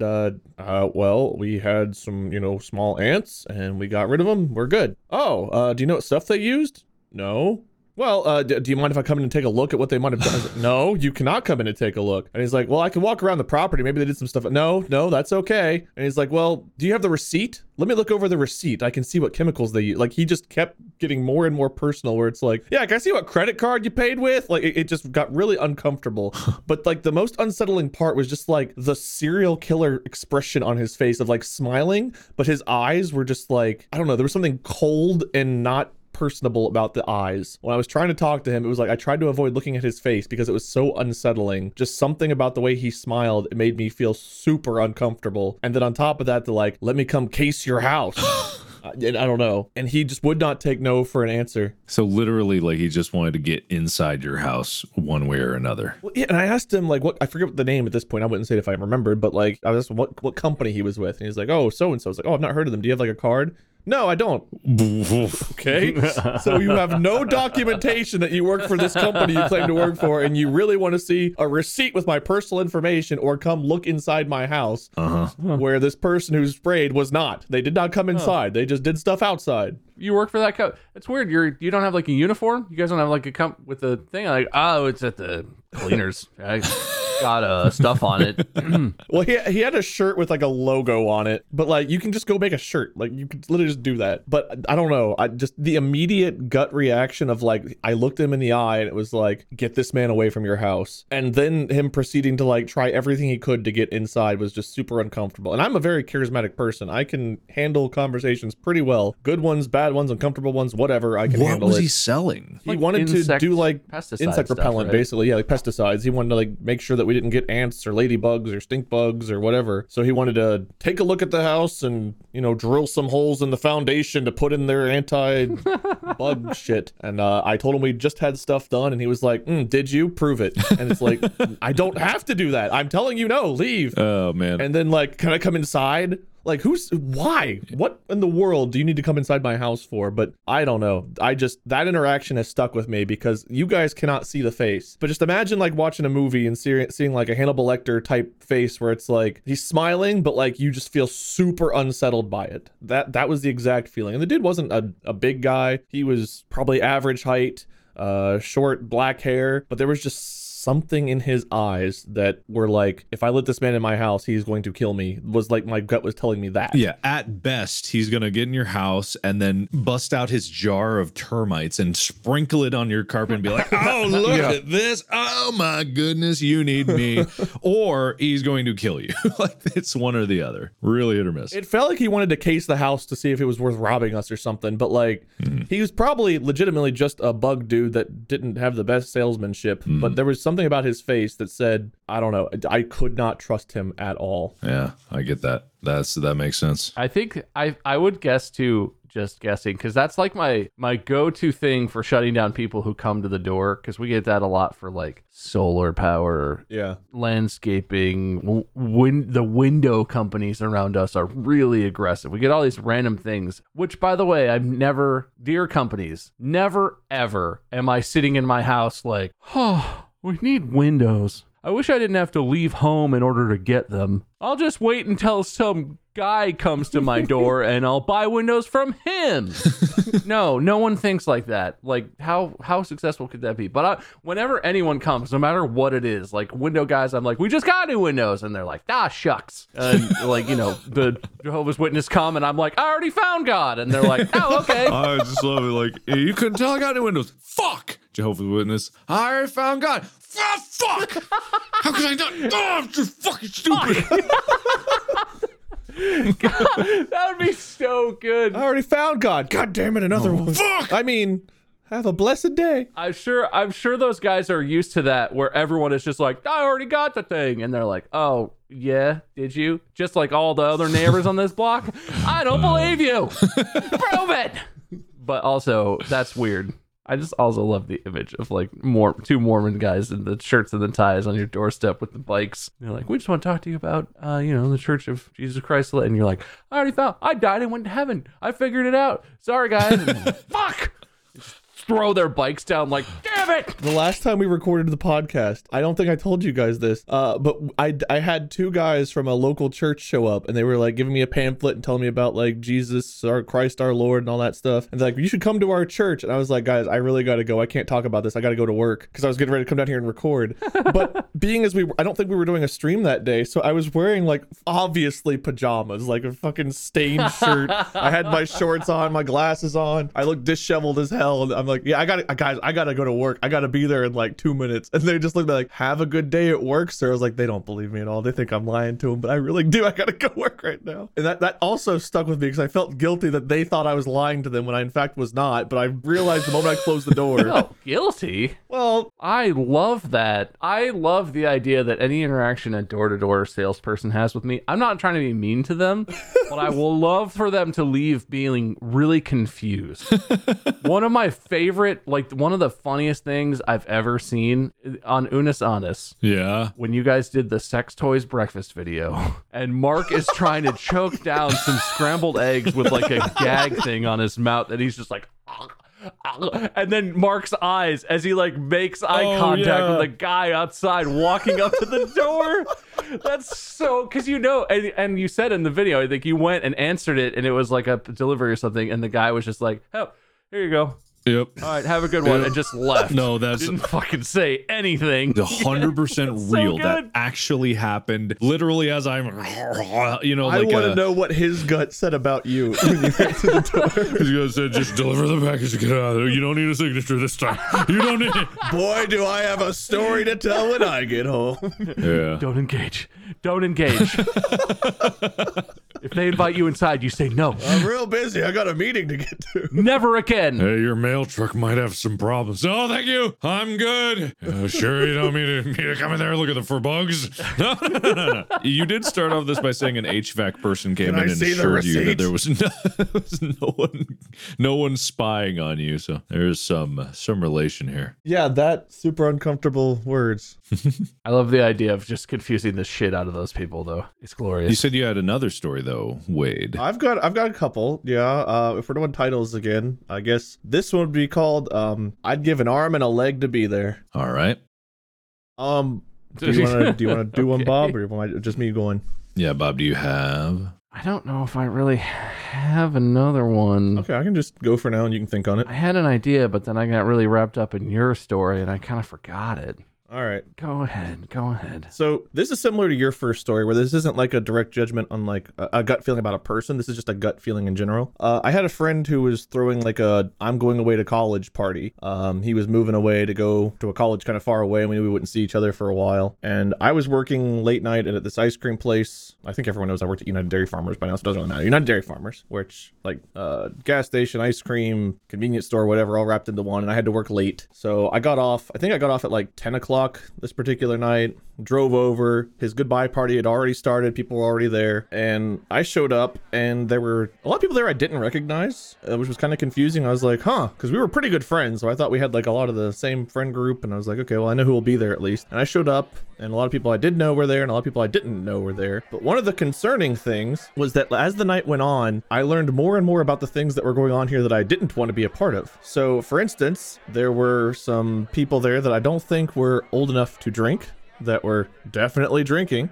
well, we had some, you know, small ants and we got rid of them. We're good. Oh, do you know what stuff they used? No. Well, do you mind if I come in and take a look at what they might have done? I was like, no, you cannot come in and take a look. And he's like, well, I can walk around the property. Maybe they did some stuff. No, that's okay. And he's like, well, do you have the receipt? Let me look over the receipt. I can see what chemicals they use. Like, he just kept getting more and more personal where it's like, yeah, can I see what credit card you paid with? Like, it just got really uncomfortable. But like the most unsettling part was just like the serial killer expression on his face of like smiling, but his eyes were just like, I don't know, there was something cold and not personable about the eyes. When I was trying to talk to him, it was like I tried to avoid looking at his face because it was so unsettling. Just something about the way he smiled, it made me feel super uncomfortable. And then on top of that, like, let me come case your house. And I don't know. And he just would not take no for an answer. So literally, like, he just wanted to get inside your house one way or another. Well, yeah, and I asked him, like, what, I forget the name at this point. I wouldn't say it if I remembered, but like, I was what company he was with. And he's like, oh, so-and-so. I was like, oh, I've not heard of them. Do you have like a card? No, I don't. Okay. So you have no documentation that you work for this company you claim to work for, and you really want to see a receipt with my personal information or come look inside my house where this person who sprayed was not. They did not come inside. They just did stuff outside. You work for that company. It's weird. You don't have like a uniform. You guys don't have like a with a thing like, oh, it's at the cleaners. I got stuff on it. Well, he had a shirt with like a logo on it, but like you can just go make a shirt. Like you could literally just do that. But I don't know. I just the immediate gut reaction of like I looked him in the eye and it was like, get this man away from your house. And then him proceeding to like try everything he could to get inside was just super uncomfortable. And I'm a very charismatic person. I can handle conversations pretty well. Good ones, bad ones, uncomfortable ones, whatever. I can handle it. What was he selling? He Like wanted to do like insect stuff, repellent, right? basically. Yeah, like pesticides. He wanted to like make sure that we didn't get ants or ladybugs or stink bugs or whatever. So he wanted to take a look at the house and, you know, drill some holes in the foundation to put in their anti-bug shit. And I told him we just had stuff done, and he was like, did you? Prove it. And it's like, I don't have to do that. I'm telling you, no, leave. Oh, man. And then like, can I come inside? Like, why? What in the world do you need to come inside my house for? But I don't know. That interaction has stuck with me because you guys cannot see the face. But just imagine like watching a movie and seeing like a Hannibal Lecter type face where it's like, he's smiling, but like you just feel super unsettled by it. That was the exact feeling. And the dude wasn't a big guy. He was probably average height, short black hair, but there was just something in his eyes that were like, if I let this man in my house, he's going to kill me. Was like my gut was telling me that. Yeah, at best, he's going to get in your house and then bust out his jar of termites and sprinkle it on your carpet and be like, oh, look at this. Oh, my goodness, you need me. Or he's going to kill you. Like, it's one or the other. Really hit or miss. It felt like he wanted to case the house to see if it was worth robbing us or something, but like he was probably legitimately just a bug dude that didn't have the best salesmanship, but there was something about his face that said, I don't know, I could not trust him at all. Yeah, I get that. That makes sense. I think I would guess too, just guessing, because that's like my go-to thing for shutting down people who come to the door, because we get that a lot for like solar power, landscaping. The window companies around us are really aggressive. We get all these random things, which, by the way, dear companies, never ever am I sitting in my house like, oh, we need windows. I wish I didn't have to leave home in order to get them. I'll just wait until some guy comes to my door and I'll buy windows from him. No one thinks like that. Like, how successful could that be? But whenever anyone comes, no matter what it is, like window guys, I'm like, we just got new windows. And they're like, shucks. And like, the Jehovah's Witness come and I'm like, I already found God. And they're like, oh, okay. I just love it. Like, you couldn't tell I got new windows. Fuck! Jehovah's Witness. I already found God. Fuck! How could I not? Oh, I'm just fucking stupid. God, that would be so good. I already found God. God damn it, another one. Fuck! I mean, have a blessed day. I'm sure those guys are used to that, where everyone is just like, I already got the thing. And they're like, oh, yeah, did you? Just like all the other neighbors on this block? I don't believe you. Prove it. But also, that's weird. I just also love the image of like two Mormon guys in the shirts and the ties on your doorstep with the bikes. They're like, we just want to talk to you about, the Church of Jesus Christ. And you're like, I died and went to heaven. I figured it out. Sorry, guys. Fuck. Just throw their bikes down like, damn it. The last time we recorded the podcast, I don't think I told you guys this, but I had two guys from a local church show up, and they were like giving me a pamphlet and telling me about like Jesus, our Christ, our Lord, and all that stuff. And they're like, you should come to our church. And I was like, guys, I really got to go. I can't talk about this. I got to go to work, because I was getting ready to come down here and record. But being as I don't think we were doing a stream that day, so I was wearing like obviously pajamas, like a fucking stained shirt. I had my shorts on, my glasses on. I looked disheveled as hell. And I'm like, yeah, I gotta go to work. I gotta be there in like 2 minutes. And they just looked at me like, have a good day at work, sir. I was like, they don't believe me at all. They think I'm lying to them, but I really do. I gotta go work right now. And that also stuck with me, because I felt guilty that they thought I was lying to them when I in fact was not. But I realized the moment I closed the door. Oh, guilty? Well, I love that. I love the idea that any interaction a door-to-door salesperson has with me, I'm not trying to be mean to them, but I will love for them to leave being really confused. One of my favorite, like one of the funniest things I've ever seen on Unus Annus. Yeah. When you guys did the sex toys breakfast video, and Mark is trying to choke down some scrambled eggs with like a gag thing on his mouth, and he's just like, and then Mark's eyes as he like makes eye contact with the guy outside walking up to the door. That's so, because and you said in the video, I think you went and answered it, and it was like a delivery or something, and the guy was just like, oh, here you go. Yep. All right, have a good one, and just left. No, that's didn't fucking say anything. 100% real. That actually happened. Literally, as I'm, I want to know what his gut said about you when you went to the door. His gut said, just deliver the package and get out of there. You don't need a signature this time. You don't need it. Boy, do I have a story to tell when I get home. Yeah. Don't engage. Don't engage. If they invite you inside, you say no. I'm real busy. I got a meeting to get to. Never again. Hey, your mail truck might have some problems. Oh, thank you. I'm good. Sure, you don't mean to come in there and look at for bugs? No. You did start off this by saying an HVAC person came in and assured you that there was no one spying on you. So there's some relation here. Yeah, that super uncomfortable words. I love the idea of just confusing the shit out of those people, though. It's glorious. You said you had another story, though, Wade. I've got a couple. Yeah. If we're doing titles again, I guess this one would be called I'd give an arm and a leg to be there. All right. Do you want to do one, Bob, or just me going? Yeah, Bob. Do you have? I don't know if I really have another one. Okay, I can just go for now, and you can think on it. I had an idea, but then I got really wrapped up in your story, and I kind of forgot it. All right. Go ahead. So this is similar to your first story, where this isn't like a direct judgment on like a gut feeling about a person. This is just a gut feeling in general. I had a friend who was throwing like a I'm going away to college party. He was moving away to go to a college kind of far away, and we knew we wouldn't see each other for a while. And I was working late night at this ice cream place. I think everyone knows I worked at United Dairy Farmers by now, so it doesn't really matter. United Dairy Farmers, which like gas station, ice cream, convenience store, whatever, all wrapped into one. And I had to work late, so I got off. I think I got off at like 10 o'clock this particular night. Drove over. His goodbye party had already started. People were already there, and I showed up, and there were a lot of people there I didn't recognize, which was kind of confusing. I was like, huh, because we were pretty good friends, so I thought we had like a lot of the same friend group, and I was like, okay, well, I know who will be there at least. And I showed up, and a lot of people I did know were there, and a lot of people I didn't know were there. But one of the concerning things was that as the night went on, I learned more and more about the things that were going on here that I didn't want to be a part of. So, for instance, there were some people there that I don't think were old enough to drink, that were definitely drinking.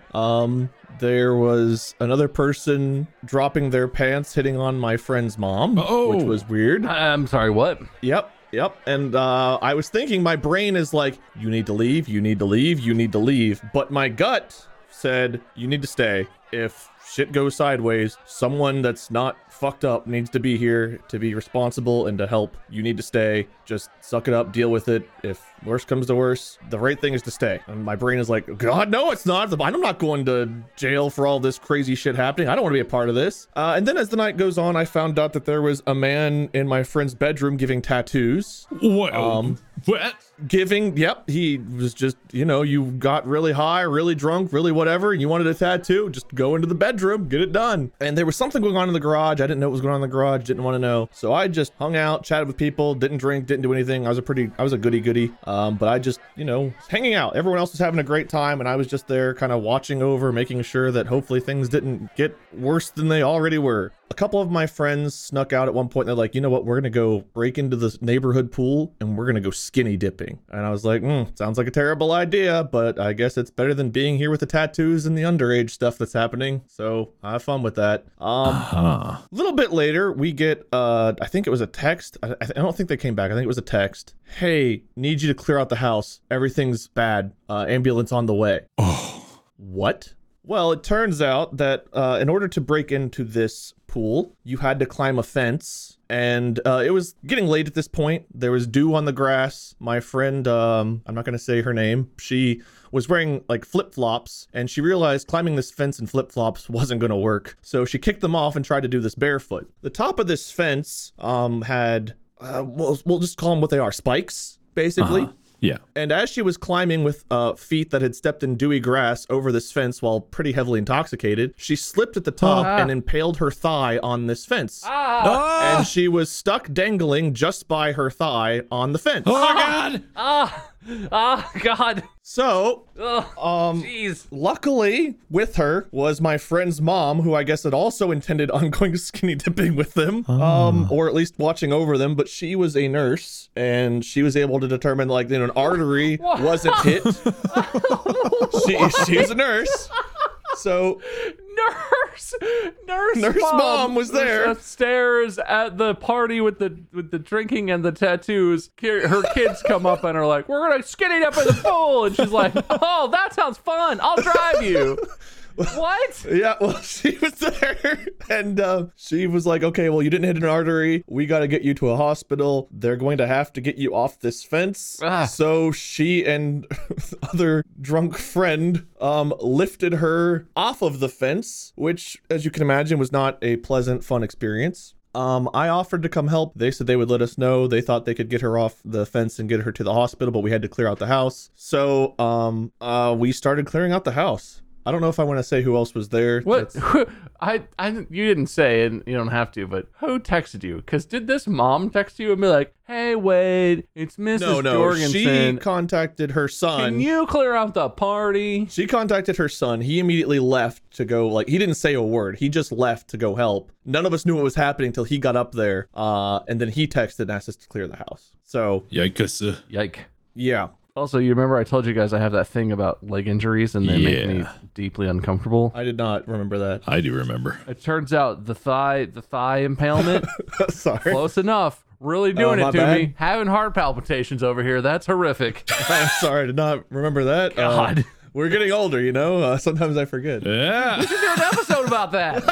There was another person dropping their pants, hitting on my friend's mom, which was weird. I'm sorry, what? Yep. And I was thinking, my brain is like, you need to leave, you need to leave, you need to leave. But my gut said, you need to stay. If shit goes sideways, someone that's not fucked up needs to be here to be responsible and to help. You need to stay. Just suck it up, deal with it. If worse comes to worse, the right thing is to stay. And my brain is like, God, no, it's not. I'm not going to jail for all this crazy shit happening. I don't want to be a part of this. And then as the night goes on, I found out that there was a man in my friend's bedroom giving tattoos. What? What? Yep, he was just, you got really high, really drunk, really whatever, and you wanted a tattoo, just go into the bedroom, get it done. And there was something going on in the garage. I didn't know what was going on in the garage, didn't want to know. So I just hung out, chatted with people, didn't drink, didn't do anything. I was a goody. But I just, hanging out. Everyone else was having a great time, and I was just there kind of watching over, making sure that hopefully things didn't get worse than they already were. A couple of my friends snuck out at one point. And they're like, you know what? We're going to go break into this neighborhood pool and we're going to go skinny dipping. And I was like, sounds like a terrible idea, but I guess it's better than being here with the tattoos and the underage stuff that's happening. So have fun with that. A little bit later, we get, I think it was a text. I don't think they came back. I think it was a text. Hey, need you to clear out the house. Everything's bad. Ambulance on the way. What? Well, it turns out that in order to break into this pool, you had to climb a fence, and it was getting late at this point. There was dew on the grass. My friend, I'm not going to say her name, she was wearing like flip-flops, and she realized climbing this fence in flip-flops wasn't going to work. So she kicked them off and tried to do this barefoot. The top of this fence had, we'll just call them what they are, spikes, basically. Yeah. And as she was climbing with feet that had stepped in dewy grass over this fence while pretty heavily intoxicated, she slipped at the top and impaled her thigh on this fence. And she was stuck dangling just by her thigh on the fence. Oh, God. God. So, Jeez. luckily with her was my friend's mom, who I guess had also intended on going skinny dipping with them, or at least watching over them, but she was a nurse, and she was able to determine, like, an artery wasn't hit. She's a nurse. So nurse mom was there upstairs at the party with the drinking and the tattoos. Her kids come up and are like, we're gonna skinny dip in the pool, and she's like, oh, that sounds fun, I'll drive you. What? Yeah, well, she was there, and she was like, okay, well, you didn't hit an artery. We got to get you to a hospital. They're going to have to get you off this fence. So she and other drunk friend lifted her off of the fence, which, as you can imagine, was not a pleasant, fun experience. I offered to come help. They said they would let us know. They thought they could get her off the fence and get her to the hospital, but we had to clear out the house. So we started clearing out the house. I don't know if I want to say who else was there. What? You didn't say, and you don't have to, but who texted you? Because did this mom text you and be like, hey, Wade, it's Mrs. Jorgensen. She contacted her son. Can you clear out the party? She contacted her son. He immediately left to go, like, he didn't say a word. He just left to go help. None of us knew what was happening until he got up there. And then he texted and asked us to clear the house. So. Yikes. Yike. Yeah. Also, you remember I told you guys I have that thing about leg injuries and they make me Yeah. deeply uncomfortable. I did not remember that. I do remember. It turns out the thigh impalement, Sorry. close enough. Really doing my it to bad. me. Having heart palpitations over here. That's horrific. I'm sorry, I did not remember that. God. We're getting older, you know? Sometimes I forget. Yeah. We should do an episode about that.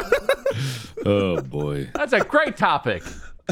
Oh boy. That's a great topic.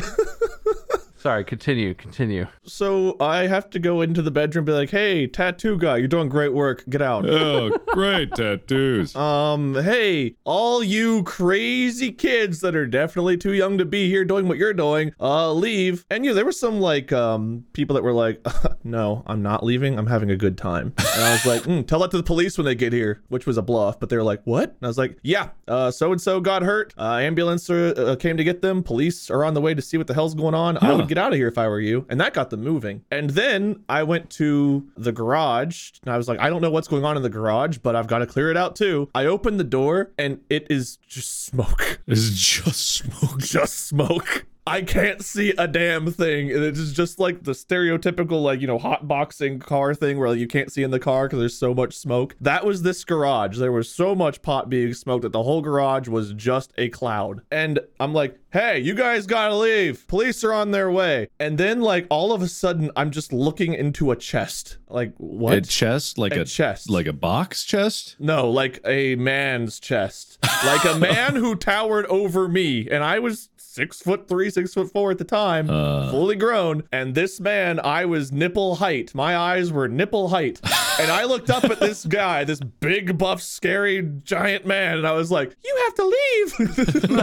Sorry, continue. So I have to go into the bedroom and be like, hey, tattoo guy, you're doing great work. Get out. Oh, great tattoos. Hey, all you crazy kids that are definitely too young to be here doing what you're doing, leave. And there were some people that were like, no, I'm not leaving. I'm having a good time. And I was like, tell that to the police when they get here, which was a bluff. But they were like, what? And I was like, yeah, so-and-so got hurt. Ambulance came to get them. Police are on the way to see what the hell's going on. I would get out of here if I were you. And that got them moving. And then I went to the garage and I was like, I don't know what's going on in the garage, but I've got to clear it out too. I opened the door and it is just smoke. It's just smoke. Just smoke. I can't see a damn thing. It is just like the stereotypical, hot boxing car thing where you can't see in the car because there's so much smoke. That was this garage. There was so much pot being smoked that the whole garage was just a cloud. And I'm like, hey, you guys gotta leave. Police are on their way. And then all of a sudden, I'm just looking into a chest. Like, what? A chest? Like A chest. Like a box chest? No, like a man's chest. Like a man who towered over me. And I was 6'3", 6'4" at the time, fully grown. And this man, I was nipple height. My eyes were nipple height. And I looked up at this guy, this big, buff, scary, giant man. And I was like, you have to leave.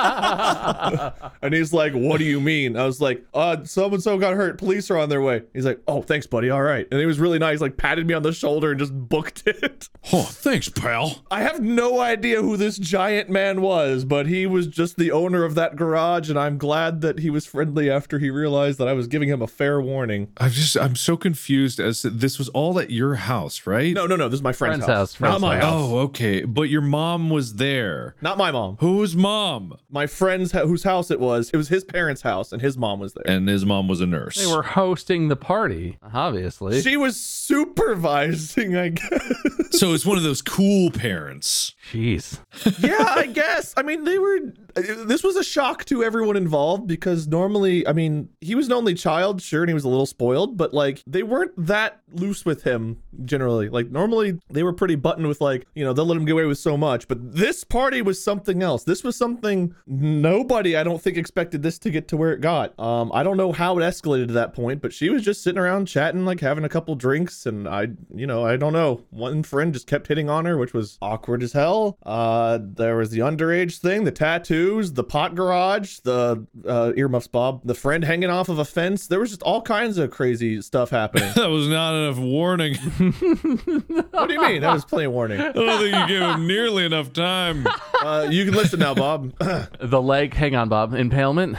And he's like, what do you mean? I was like, so-and-so got hurt. Police are on their way. He's like, oh, thanks, buddy. All right. And he was really nice, patted me on the shoulder and just booked it. Oh, thanks, pal. I have no idea who this giant man was, but he was just the owner of that garage, and I'm glad that he was friendly after he realized that I was giving him a fair warning. I'm so confused as to this was all at your house, right? No, this is my friend's house. Friend's Not my house. house. Oh, okay. But your mom was there. Not my mom. Whose mom? My friend's whose house it was his parents' house, and his mom was there. And his mom was a nurse. They were hosting the party, obviously. She was supervising, I guess. So it's one of those cool parents. Jeez. Yeah, I guess. I mean, this was a shock to everyone involved because normally, he was an only child, sure, and he was a little spoiled, but they weren't that loose with him generally. Normally they were pretty buttoned with they'll let him get away with so much, but this party was something else. This was something nobody, I don't think, expected this to get to where it got. I don't know how it escalated to that point, but she was just sitting around chatting, having a couple drinks, and I don't know. One friend just kept hitting on her, which was awkward as hell. There was the underage thing, the tattoos, the pot garage, the earmuffs, Bob, the friend hanging off of a fence. There was just all kinds of crazy stuff happening. That was not enough warning. What do you mean? That was plenty of warning. I don't think you gave him nearly enough time. You can listen now, Bob. The leg, hang on, Bob. Impalement.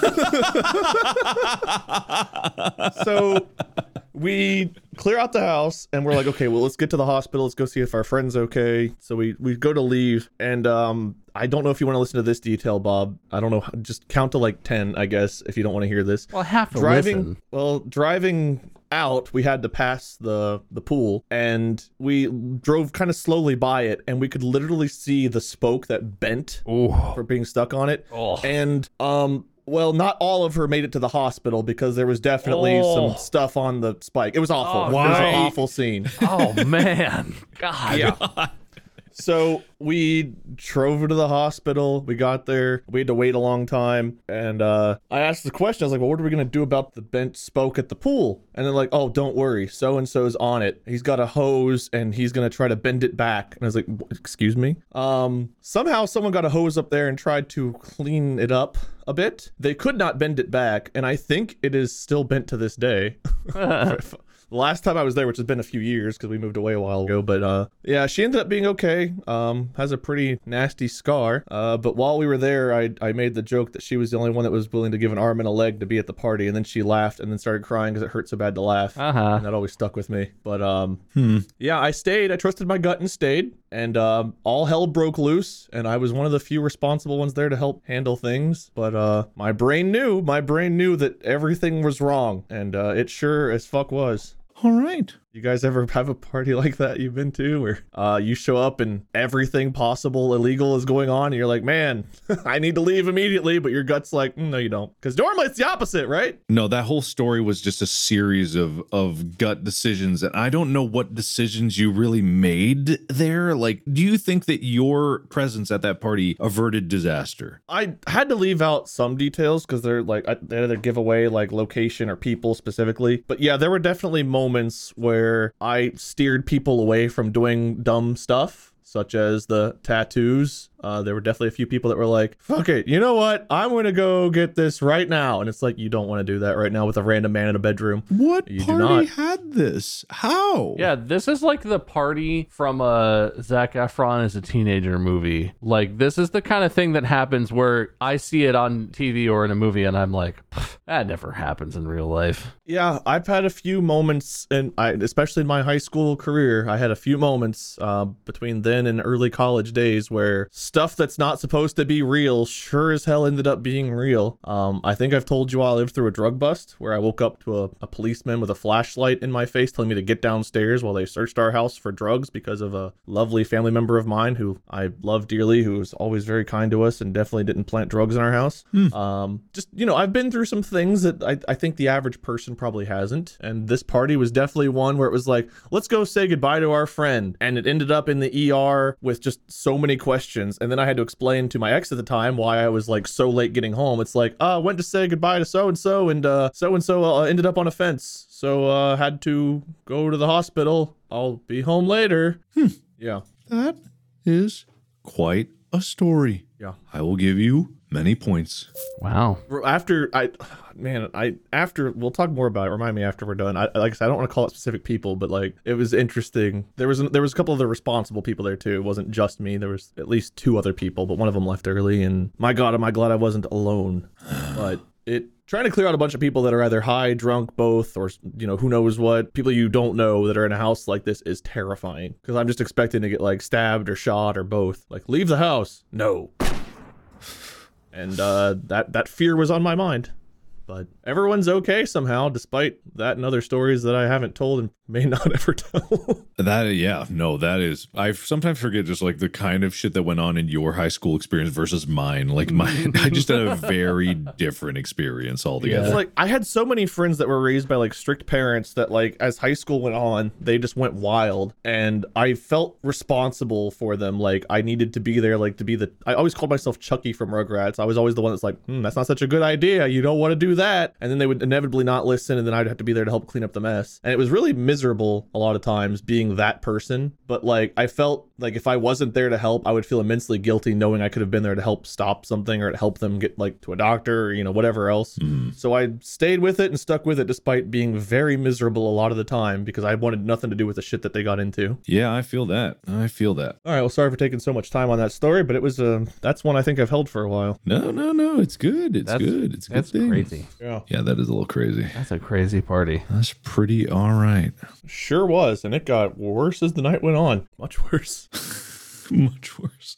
So we clear out the house and we're like, okay, well, let's get to the hospital. Let's go see if our friend's okay. So we go to leave, and I don't know if you want to listen to this detail, Bob. I don't know. Just count to 10, I guess, if you don't want to hear this. Well, I have to listen. Driving out, we had to pass the pool, and we drove kind of slowly by it, and we could literally see the spoke that bent for being stuck on it. And well, not all of her made it to the hospital because there was definitely some stuff on the spike. It was awful. It was an awful scene. Oh, man. God. Yeah. So we drove her to the hospital. We got there. We had to wait a long time. And I asked the question. I was like, well, what are we going to do about the bent spoke at the pool? And they're like, oh, don't worry. So-and-so's on it. He's got a hose and he's going to try to bend it back. And I was like, excuse me? Somehow someone got a hose up there and tried to clean it up a bit. They could not bend it back. And I think it is still bent to this day. The last time I was there, which has been a few years because we moved away a while ago, but yeah, she ended up being okay. Has a pretty nasty scar. But while we were there, I made the joke that she was the only one that was willing to give an arm and a leg to be at the party, and then she laughed and then started crying because it hurt so bad to laugh. And that always stuck with me. But yeah, I stayed. I trusted my gut and stayed. And all hell broke loose, and I was one of the few responsible ones there to help handle things. But my brain knew that everything was wrong, and it sure as fuck was. All right. You guys ever have a party like that you've been to where you show up and everything possible illegal is going on and you're like, man, I need to leave immediately, but your gut's like, no, you don't. Because normally it's the opposite, right? No, that whole story was just a series of gut decisions, and I don't know what decisions you really made there. Like, do you think that your presence at that party averted disaster? I had to leave out some details because they're like, they either give away like location or people specifically. But yeah, there were definitely moments where I steered people away from doing dumb stuff, such as the tattoos. There were definitely a few people that were like, fuck it, you know what? I'm going to go get this right now. And it's like, you don't want to do that right now with a random man in a bedroom. What You do party not. had this? How? Yeah, this is like the party from Zac Efron as a teenager movie. Like, this is the kind of thing that happens where I see it on TV or in a movie and I'm like, that never happens in real life. Yeah, I've had a few moments, and especially in my high school career, I had a few moments between then and early college days where stuff that's not supposed to be real sure as hell ended up being real. I think I've told you all I lived through a drug bust where I woke up to a policeman with a flashlight in my face telling me to get downstairs while they searched our house for drugs because of a lovely family member of mine who I love dearly, who was always very kind to us and definitely didn't plant drugs in our house. Just, I've been through some things that I think the average person probably hasn't. And this party was definitely one where it was like, let's go say goodbye to our friend. And it ended up in the ER with just so many questions. And then I had to explain to my ex at the time why I was like so late getting home. It's like, went to say goodbye to so-and-so and so-and-so ended up on a fence. So had to go to the hospital. I'll be home later. Yeah. That is quite a story. Yeah. I will give you many points. Wow. After we'll talk more about it. Remind me after we're done. Like I said, I don't want to call it specific people, but like it was interesting. There was a couple of the responsible people there too. It wasn't just me. There was at least two other people, but one of them left early. And my God, am I glad I wasn't alone. But trying to clear out a bunch of people that are either high, drunk, both, or who knows what, people you don't know that are in a house like this is terrifying. Because I'm just expecting to get like stabbed or shot or both. Like, leave the house. No. And that fear was on my mind. But everyone's okay somehow, despite that and other stories that I haven't told and may not ever tell. That is, I sometimes forget just like the kind of shit that went on in your high school experience versus mine. Like I just had a very different experience altogether. It's like, I had so many friends that were raised by like strict parents that like, as high school went on, they just went wild. And I felt responsible for them. Like I needed to be there, like I always called myself Chucky from Rugrats. I was always the one that's like, that's not such a good idea. You don't want to do that. And then they would inevitably not listen, and then I'd have to be there to help clean up the mess. And it was really miserable a lot of times being that person. But like I felt like if I wasn't there to help, I would feel immensely guilty knowing I could have been there to help stop something or to help them get like to a doctor or whatever else. So I stayed with it and stuck with it despite being very miserable a lot of the time because I wanted nothing to do with the shit that they got into. Yeah, I feel that. All right, well, sorry for taking so much time on that story, but it was that's one I think I've held for a while. No, it's good. It's good. It's a good thing. Crazy. Yeah, that is a little crazy. That's a crazy party. That's pretty all right. Sure was, and it got worse as the night went on. Much worse. Much worse.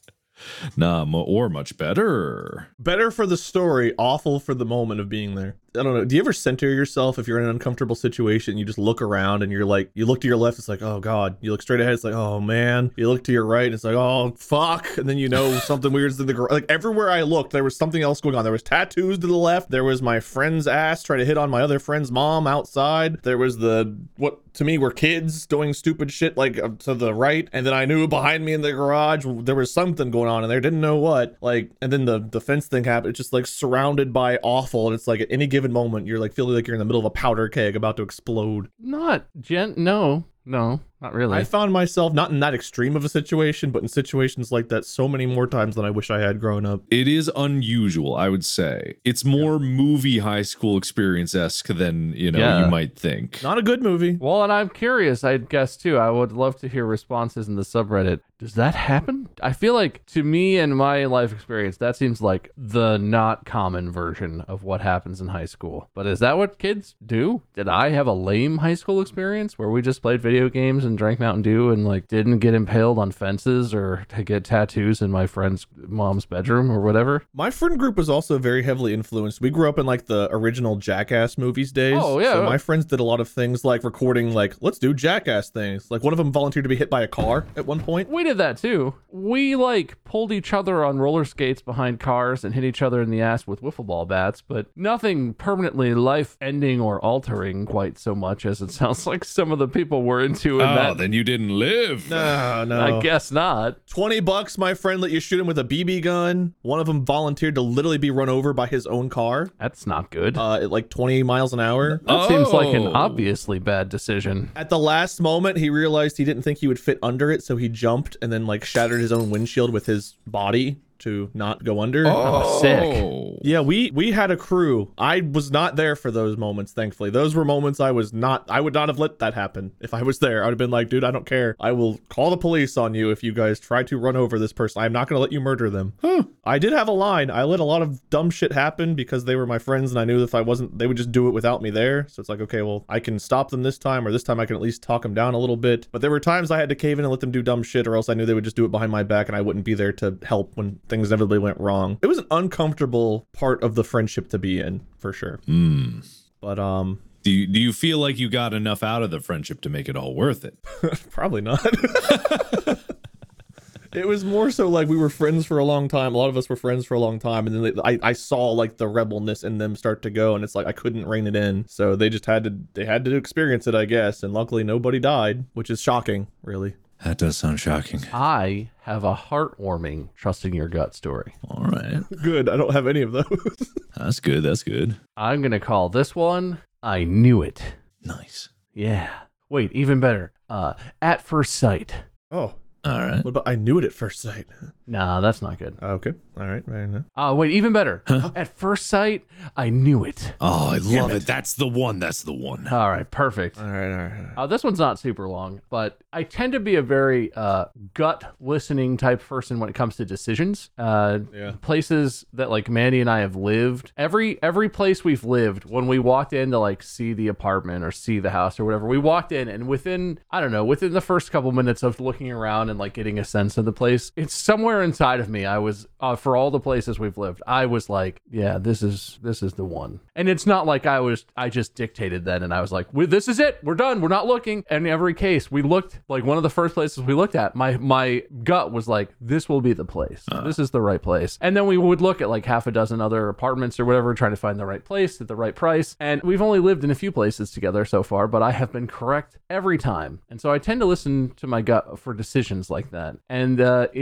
Or much better. Better for the story, awful for the moment of being there. I don't know. Do you ever center yourself if you're in an uncomfortable situation? You just look around and you're like, you look to your left, it's like, oh God. You look straight ahead, it's like, oh man. You look to your right, it's like, oh fuck. And then something weird's in the garage. Like everywhere I looked, there was something else going on. There was tattoos to the left. There was my friend's ass trying to hit on my other friend's mom outside. There was what to me were kids doing stupid shit like to the right. And then I knew behind me in the garage, there was something going on and there didn't know what. Like, and then the fence thing happened. It's just like surrounded by awful. And it's like at any given moment you're like feeling like you're in the middle of a powder keg about to explode. No, not really. I found myself not in that extreme of a situation, but in situations like that so many more times than I wish I had grown up. It is unusual, I would say. It's more movie high school experience-esque than you might think. Not a good movie. Well, and I'm curious, I guess too, I would love to hear responses in the subreddit. Does that happen? I feel like to me and my life experience, that seems like the not common version of what happens in high school. But is that what kids do? Did I have a lame high school experience where we just played video games and drank Mountain Dew and like didn't get impaled on fences or to get tattoos in my friend's mom's bedroom or whatever. My friend group was also very heavily influenced. We grew up in like the original Jackass movies days. Oh, yeah. So my friends did a lot of things like recording, like, let's do Jackass things. Like one of them volunteered to be hit by a car at one point. We did that too. We like pulled each other on roller skates behind cars and hit each other in the ass with wiffle ball bats, but nothing permanently life-ending or altering quite so much as it sounds like some of the people were into in that. Then you didn't live. No. I guess not. $20, my friend let you shoot him with a BB gun. One of them volunteered to literally be run over by his own car That's not good. at like 20 miles an hour. That seems like an Oh. obviously bad decision. At the last moment, he realized he didn't think he would fit under it, so he jumped and then like shattered his own windshield with his body to not go under. Sick. Yeah, we had a crew. I was not there for those moments, thankfully. Those were moments I would not have let that happen. If I was there, I would have been like, dude, I don't care. I will call the police on you if you guys try to run over this person. I'm not going to let you murder them. I did have a line. I let a lot of dumb shit happen because they were my friends and I knew if I wasn't, they would just do it without me there. So it's like, okay, well, I can stop them this time, or this time I can at least talk them down a little bit. But there were times I had to cave in and let them do dumb shit, or else I knew they would just do it behind my back and I wouldn't be there to help when things inevitably went wrong. It was an uncomfortable part of the friendship to be in, for sure. But Do you feel like you got enough out of the friendship to make it all worth it? probably not. It was more so like we were friends for a long time. A lot of us were friends for a long time, and then I saw like the rebelness in them start to go, and it's like I couldn't rein it in. So they just had to experience it, I guess. And luckily nobody died, which is shocking, really. That does sound shocking. I have a heartwarming trusting your gut story. All right. Good. I don't have any of those. That's good. That's good. I'm going to call this one I Knew It. Nice. Yeah. Wait, even better. At First Sight. Oh, All right. what about I knew it at first sight? Nah, that's not good. Okay. All right. Right enough. Wait, even better. At first sight, I knew it. Oh, I love it. That's the one. That's the one. All right, perfect. All right. This one's not super long, but I tend to be a very gut listening type person when it comes to decisions. Places that like Mandy and I have lived, every place we've lived, when we walked in to like see the apartment or see the house or whatever, we walked in and within the first couple minutes of looking around and like getting a sense of the place, it's somewhere inside of me. I was for all the places we've lived, I was like, yeah, this is the one. And it's not like I just dictated that and I was like, this is it, we're done, we're not looking. And in every case we looked, like one of the first places we looked at, my gut was like, this will be the place, this is the right place. And then we would look at like half a dozen other apartments or whatever, trying to find the right place at the right price. And we've only lived in a few places together so far, but I have been correct every time. And so I tend to listen to my gut for decisions like that. And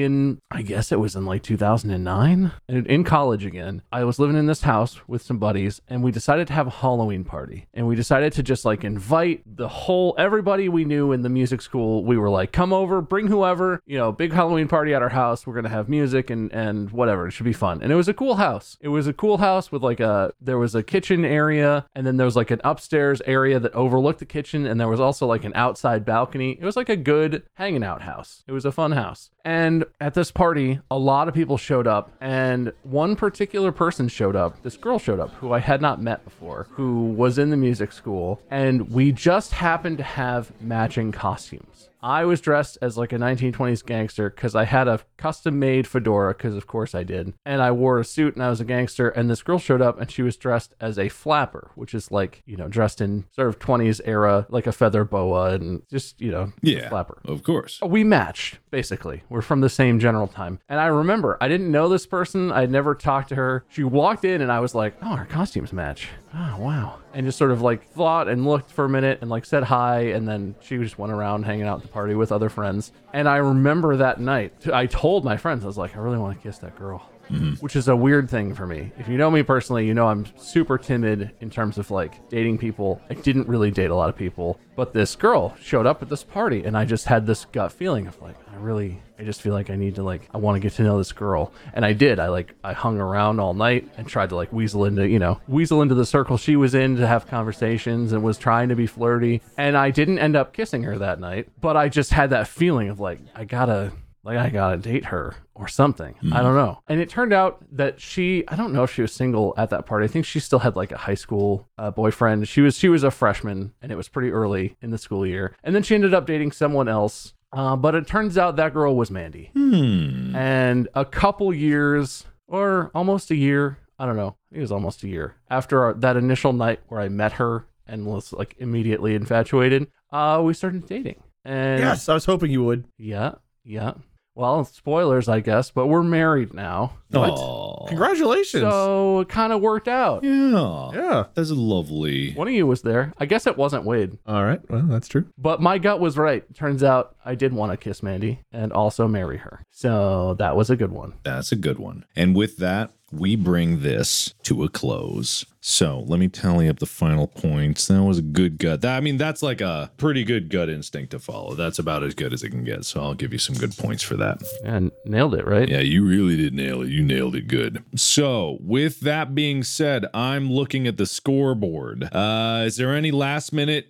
I guess it was in like 2009, in college again, I was living in this house with some buddies and we decided to have a Halloween party. And we decided to just like invite everybody we knew in the music school. We were like, come over, bring whoever, big Halloween party at our house. We're going to have music and whatever. It should be fun. And it was a cool house. It was a cool house with like there was a kitchen area, and then there was like an upstairs area that overlooked the kitchen. And there was also like an outside balcony. It was like a good hanging out house. It was a fun house. And at this party, a lot of people showed up, and one particular person showed up. This girl showed up who I had not met before, who was in the music school, and we just happened to have matching costumes. I was dressed as like a 1920s gangster because I had a custom-made fedora, because of course I did. And I wore a suit and I was a gangster, and this girl showed up and she was dressed as a flapper, which is like, dressed in sort of 20s era, like a feather boa and just, flapper. Of course. We matched, basically. We're from the same general time. And I remember, I didn't know this person. I'd never talked to her. She walked in and I was like, oh, our costumes match. Oh, wow. And just sort of like thought and looked for a minute and like said hi. And then she just went around hanging out at the party with other friends. And I remember that night, I told my friends, I was like, I really want to kiss that girl. Which is a weird thing for me. If you know me personally, I'm super timid in terms of like dating people. I didn't really date a lot of people, but this girl showed up at this party and I just had this gut feeling of like, I just feel like I need to I want to get to know this girl. And I did. I hung around all night and tried to like weasel into the circle she was in to have conversations, and was trying to be flirty. And I didn't end up kissing her that night, but I just had that feeling of like, I gotta Like, I gotta date her or something. I don't know. And it turned out that I don't know if she was single at that party. I think she still had like a high school boyfriend. She was a freshman, and it was pretty early in the school year. And then she ended up dating someone else. But it turns out that girl was Mandy. And a couple years, or almost a year, I don't know, it was almost a year after that initial night where I met her and was like immediately infatuated, we started dating. And Yes, I was hoping you would. yeah. Well, spoilers, I guess, but we're married now. Aw. Congratulations. So it kind of worked out. Yeah. That's lovely. One of you was there. I guess it wasn't Wade, All right. Well, that's true. but my gut was right. Turns out I did want to kiss Mandy and also marry her. So that was a good one. That's a good one. And with that, we bring this to a close. So let me tally up the final points. That was a good gut. That's like a pretty good gut instinct to follow. That's about as good as it can get. So I'll give you some good points for that. And nailed it, right? Yeah, you really did nail it. You nailed it good. So with that being said, I'm looking at the scoreboard. Is there any last minute,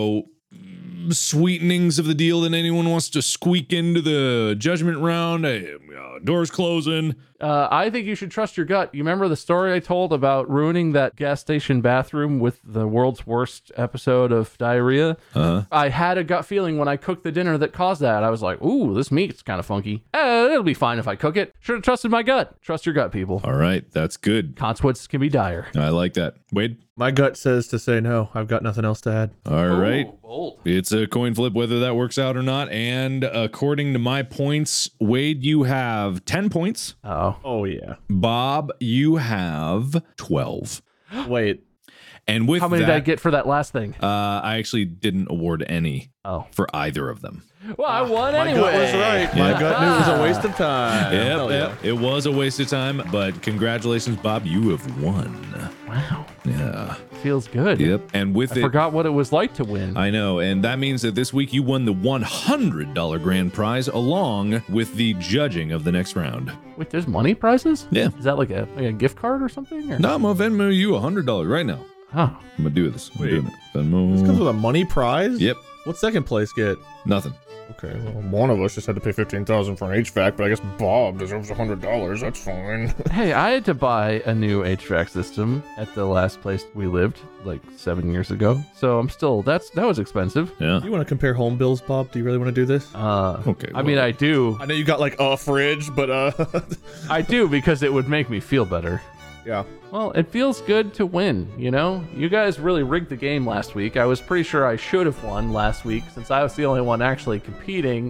sweetenings of the deal that anyone wants to squeak into the judgment round? Doors closing. I think you should trust your gut. You remember the story I told about ruining that gas station bathroom with the world's worst episode of diarrhea? I had a gut feeling when I cooked the dinner that caused that. I was like, ooh, this meat's kind of funky. It'll be fine if I cook it. Should have trusted my gut. Trust your gut, people. All right, that's good. Consequences can be dire. I like that. Wade? My gut says to say no. I've got nothing else to add. All right. Ooh, bold. It's a coin flip whether that works out or not. And according to my points, Wade, you have 10 points. Oh. Oh, yeah. Bob, you have 12. Wait. And with How many that, did I get for that last thing? I actually didn't award any Oh. for either of them. Well, I won My anyway. gut was right. My gut knew it was a waste of time. Yep, it was a waste of time, but congratulations, Bob. You have won. Wow. Yeah. Feels good. Yep. And with I forgot what it was like to win. I know, and that means that this week you won the $100 grand prize along with the judging of the next round. Wait, there's money prizes? Yeah. Is that like a gift card or something? Or? No, I'm gonna Venmo you $100 right now. Huh. I'm gonna do this. I'm Wait. doing it. Venmo. This comes with a money prize? Yep. What's second place get? Nothing. Okay, well, one of us just had to pay $15,000 for an HVAC, but I guess Bob deserves $100. That's fine. Hey, I had to buy a new HVAC system at the last place we lived like 7 years ago. So I'm still that was expensive. Yeah. You want to compare home bills, Bob? Do you really want to do this? Okay. I mean, I do. I know you got like a fridge, but I do because it would make me feel better. yeah. Well, it feels good to win, you know? You guys really rigged the game last week. I was pretty sure I should have won last week since I was the only one actually competing.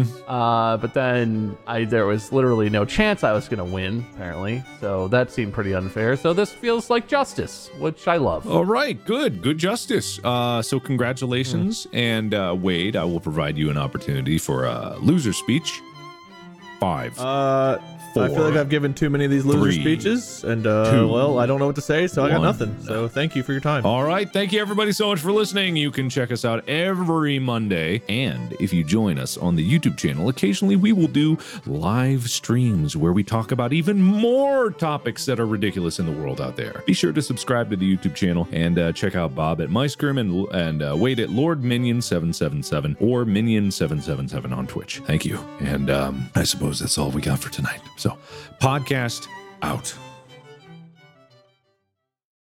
But then there was literally no chance I was going to win, apparently. So that seemed pretty unfair. So this feels like justice, which I love. All right, good justice. So congratulations, and Wade, I will provide you an opportunity for a loser speech. 5. I feel like I've given too many of these loser 3, speeches, and 2, well, I don't know what to say, so I got 1. nothing. So thank you for your time. All right, thank you everybody so much for listening. You can check us out every Monday, and if you join us on the YouTube channel, occasionally we will do live streams where we talk about even more topics that are ridiculous in the world out there. Be sure to subscribe to the YouTube channel and check out Bob at MyScrim and Wade at Lord Minion 777 or Minion 777 on Twitch. Thank you, and I suppose that's all we got for tonight. So, podcast out.